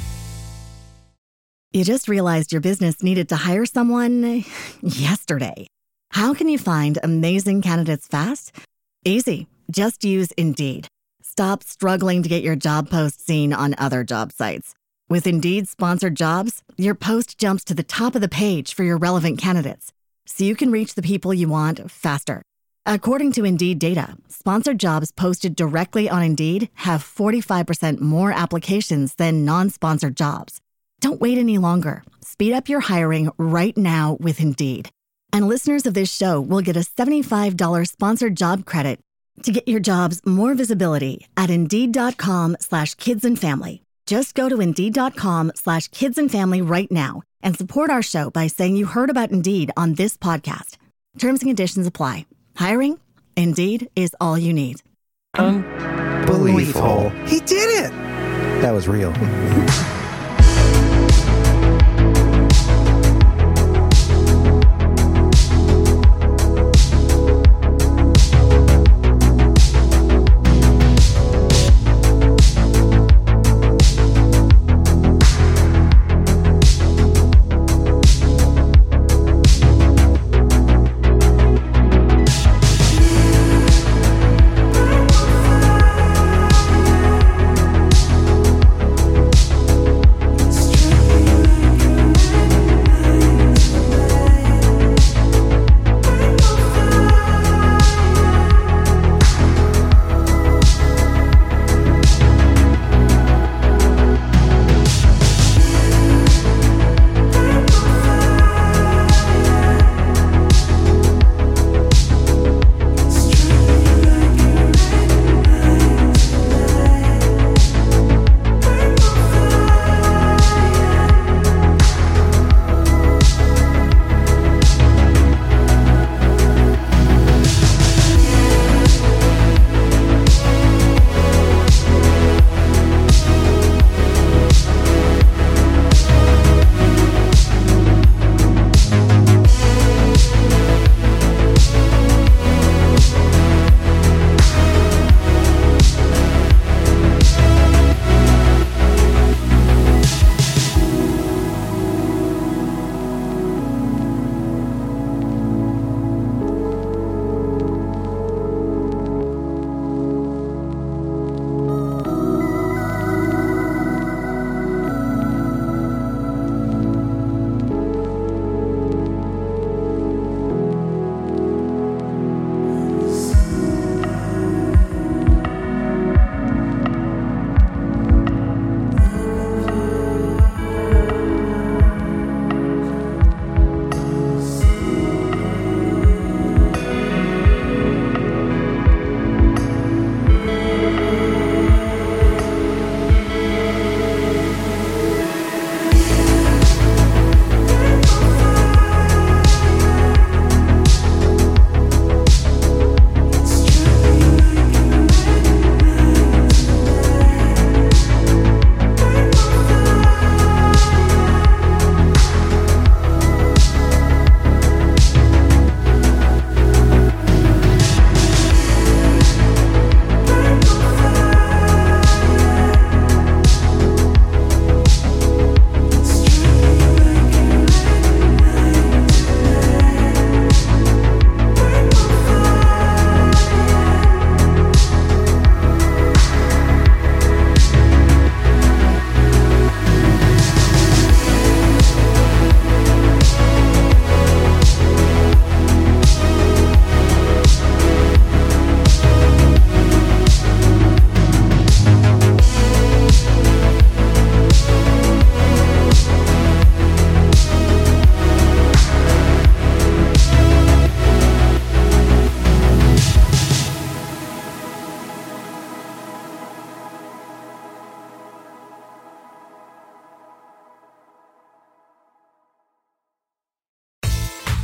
[SPEAKER 2] You just realized your business needed to hire someone yesterday. How can you find amazing candidates fast? Easy. Just use Indeed. Stop struggling to get your job post seen on other job sites. With Indeed sponsored jobs, your post jumps to the top of the page for your relevant candidates, so you can reach the people you want faster. According to Indeed data, sponsored jobs posted directly on Indeed have 45% more applications than non-sponsored jobs. Don't wait any longer. Speed up your hiring right now with Indeed. And listeners of this show will get a $75 sponsored job credit to get your jobs more visibility at Indeed.com/kidsandfamily. Just go to Indeed.com/kidsandfamily right now and support our show by saying you heard about Indeed on this podcast. Terms and conditions apply. Hiring? Indeed is all you need.
[SPEAKER 8] Unbelievable. He did it. That was real.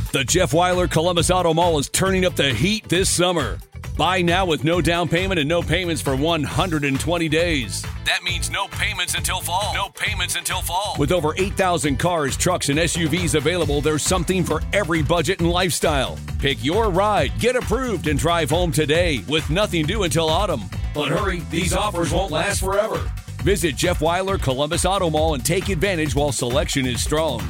[SPEAKER 1] The Jeff Weiler Columbus Auto Mall is turning up the heat this summer. Buy now with no down payment and no payments for 120 days. That means no payments until fall. No payments until fall. With over 8,000 cars, trucks, and SUVs available, there's something for every budget and lifestyle. Pick your ride, get approved, and drive home today with nothing due until autumn. But hurry, these offers won't last forever. Visit Jeff Weiler Columbus Auto Mall and take advantage while selection is strong.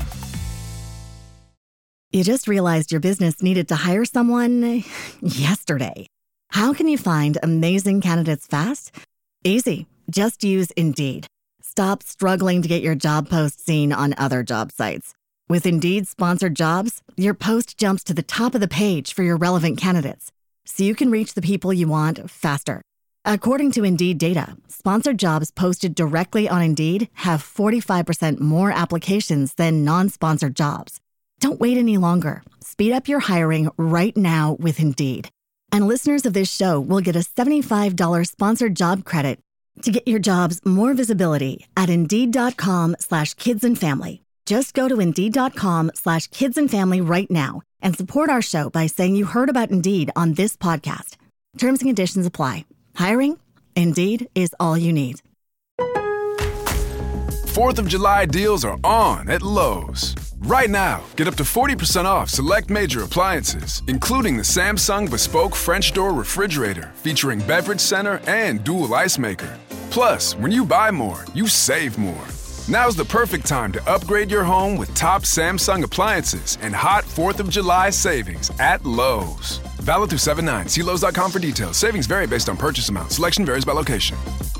[SPEAKER 2] You just realized your business needed to hire someone yesterday. How can you find amazing candidates fast? Easy. Just use Indeed. Stop struggling to get your job post seen on other job sites. With Indeed sponsored jobs, your post jumps to the top of the page for your relevant candidates, so you can reach the people you want faster. According to Indeed data, sponsored jobs posted directly on Indeed have 45% more applications than non-sponsored jobs. Don't wait any longer. Speed up your hiring right now with Indeed. And listeners of this show will get a $75 sponsored job credit to get your jobs more visibility at Indeed.com/kidsandfamily. Just go to Indeed.com/kidsandfamily right now and support our show by saying you heard about Indeed on this podcast. Terms and conditions apply. Hiring? Indeed is all you need.
[SPEAKER 14] 4th of July deals are on at Lowe's. Right now, get up to 40% off select major appliances, including the Samsung Bespoke French Door Refrigerator featuring beverage center and dual ice maker. Plus, when you buy more, you save more. Now's the perfect time to upgrade your home with top Samsung appliances and hot 4th of July savings at Lowe's. Valid through 7/9. See Lowe's.com for details. Savings vary based on purchase amount. Selection varies by location.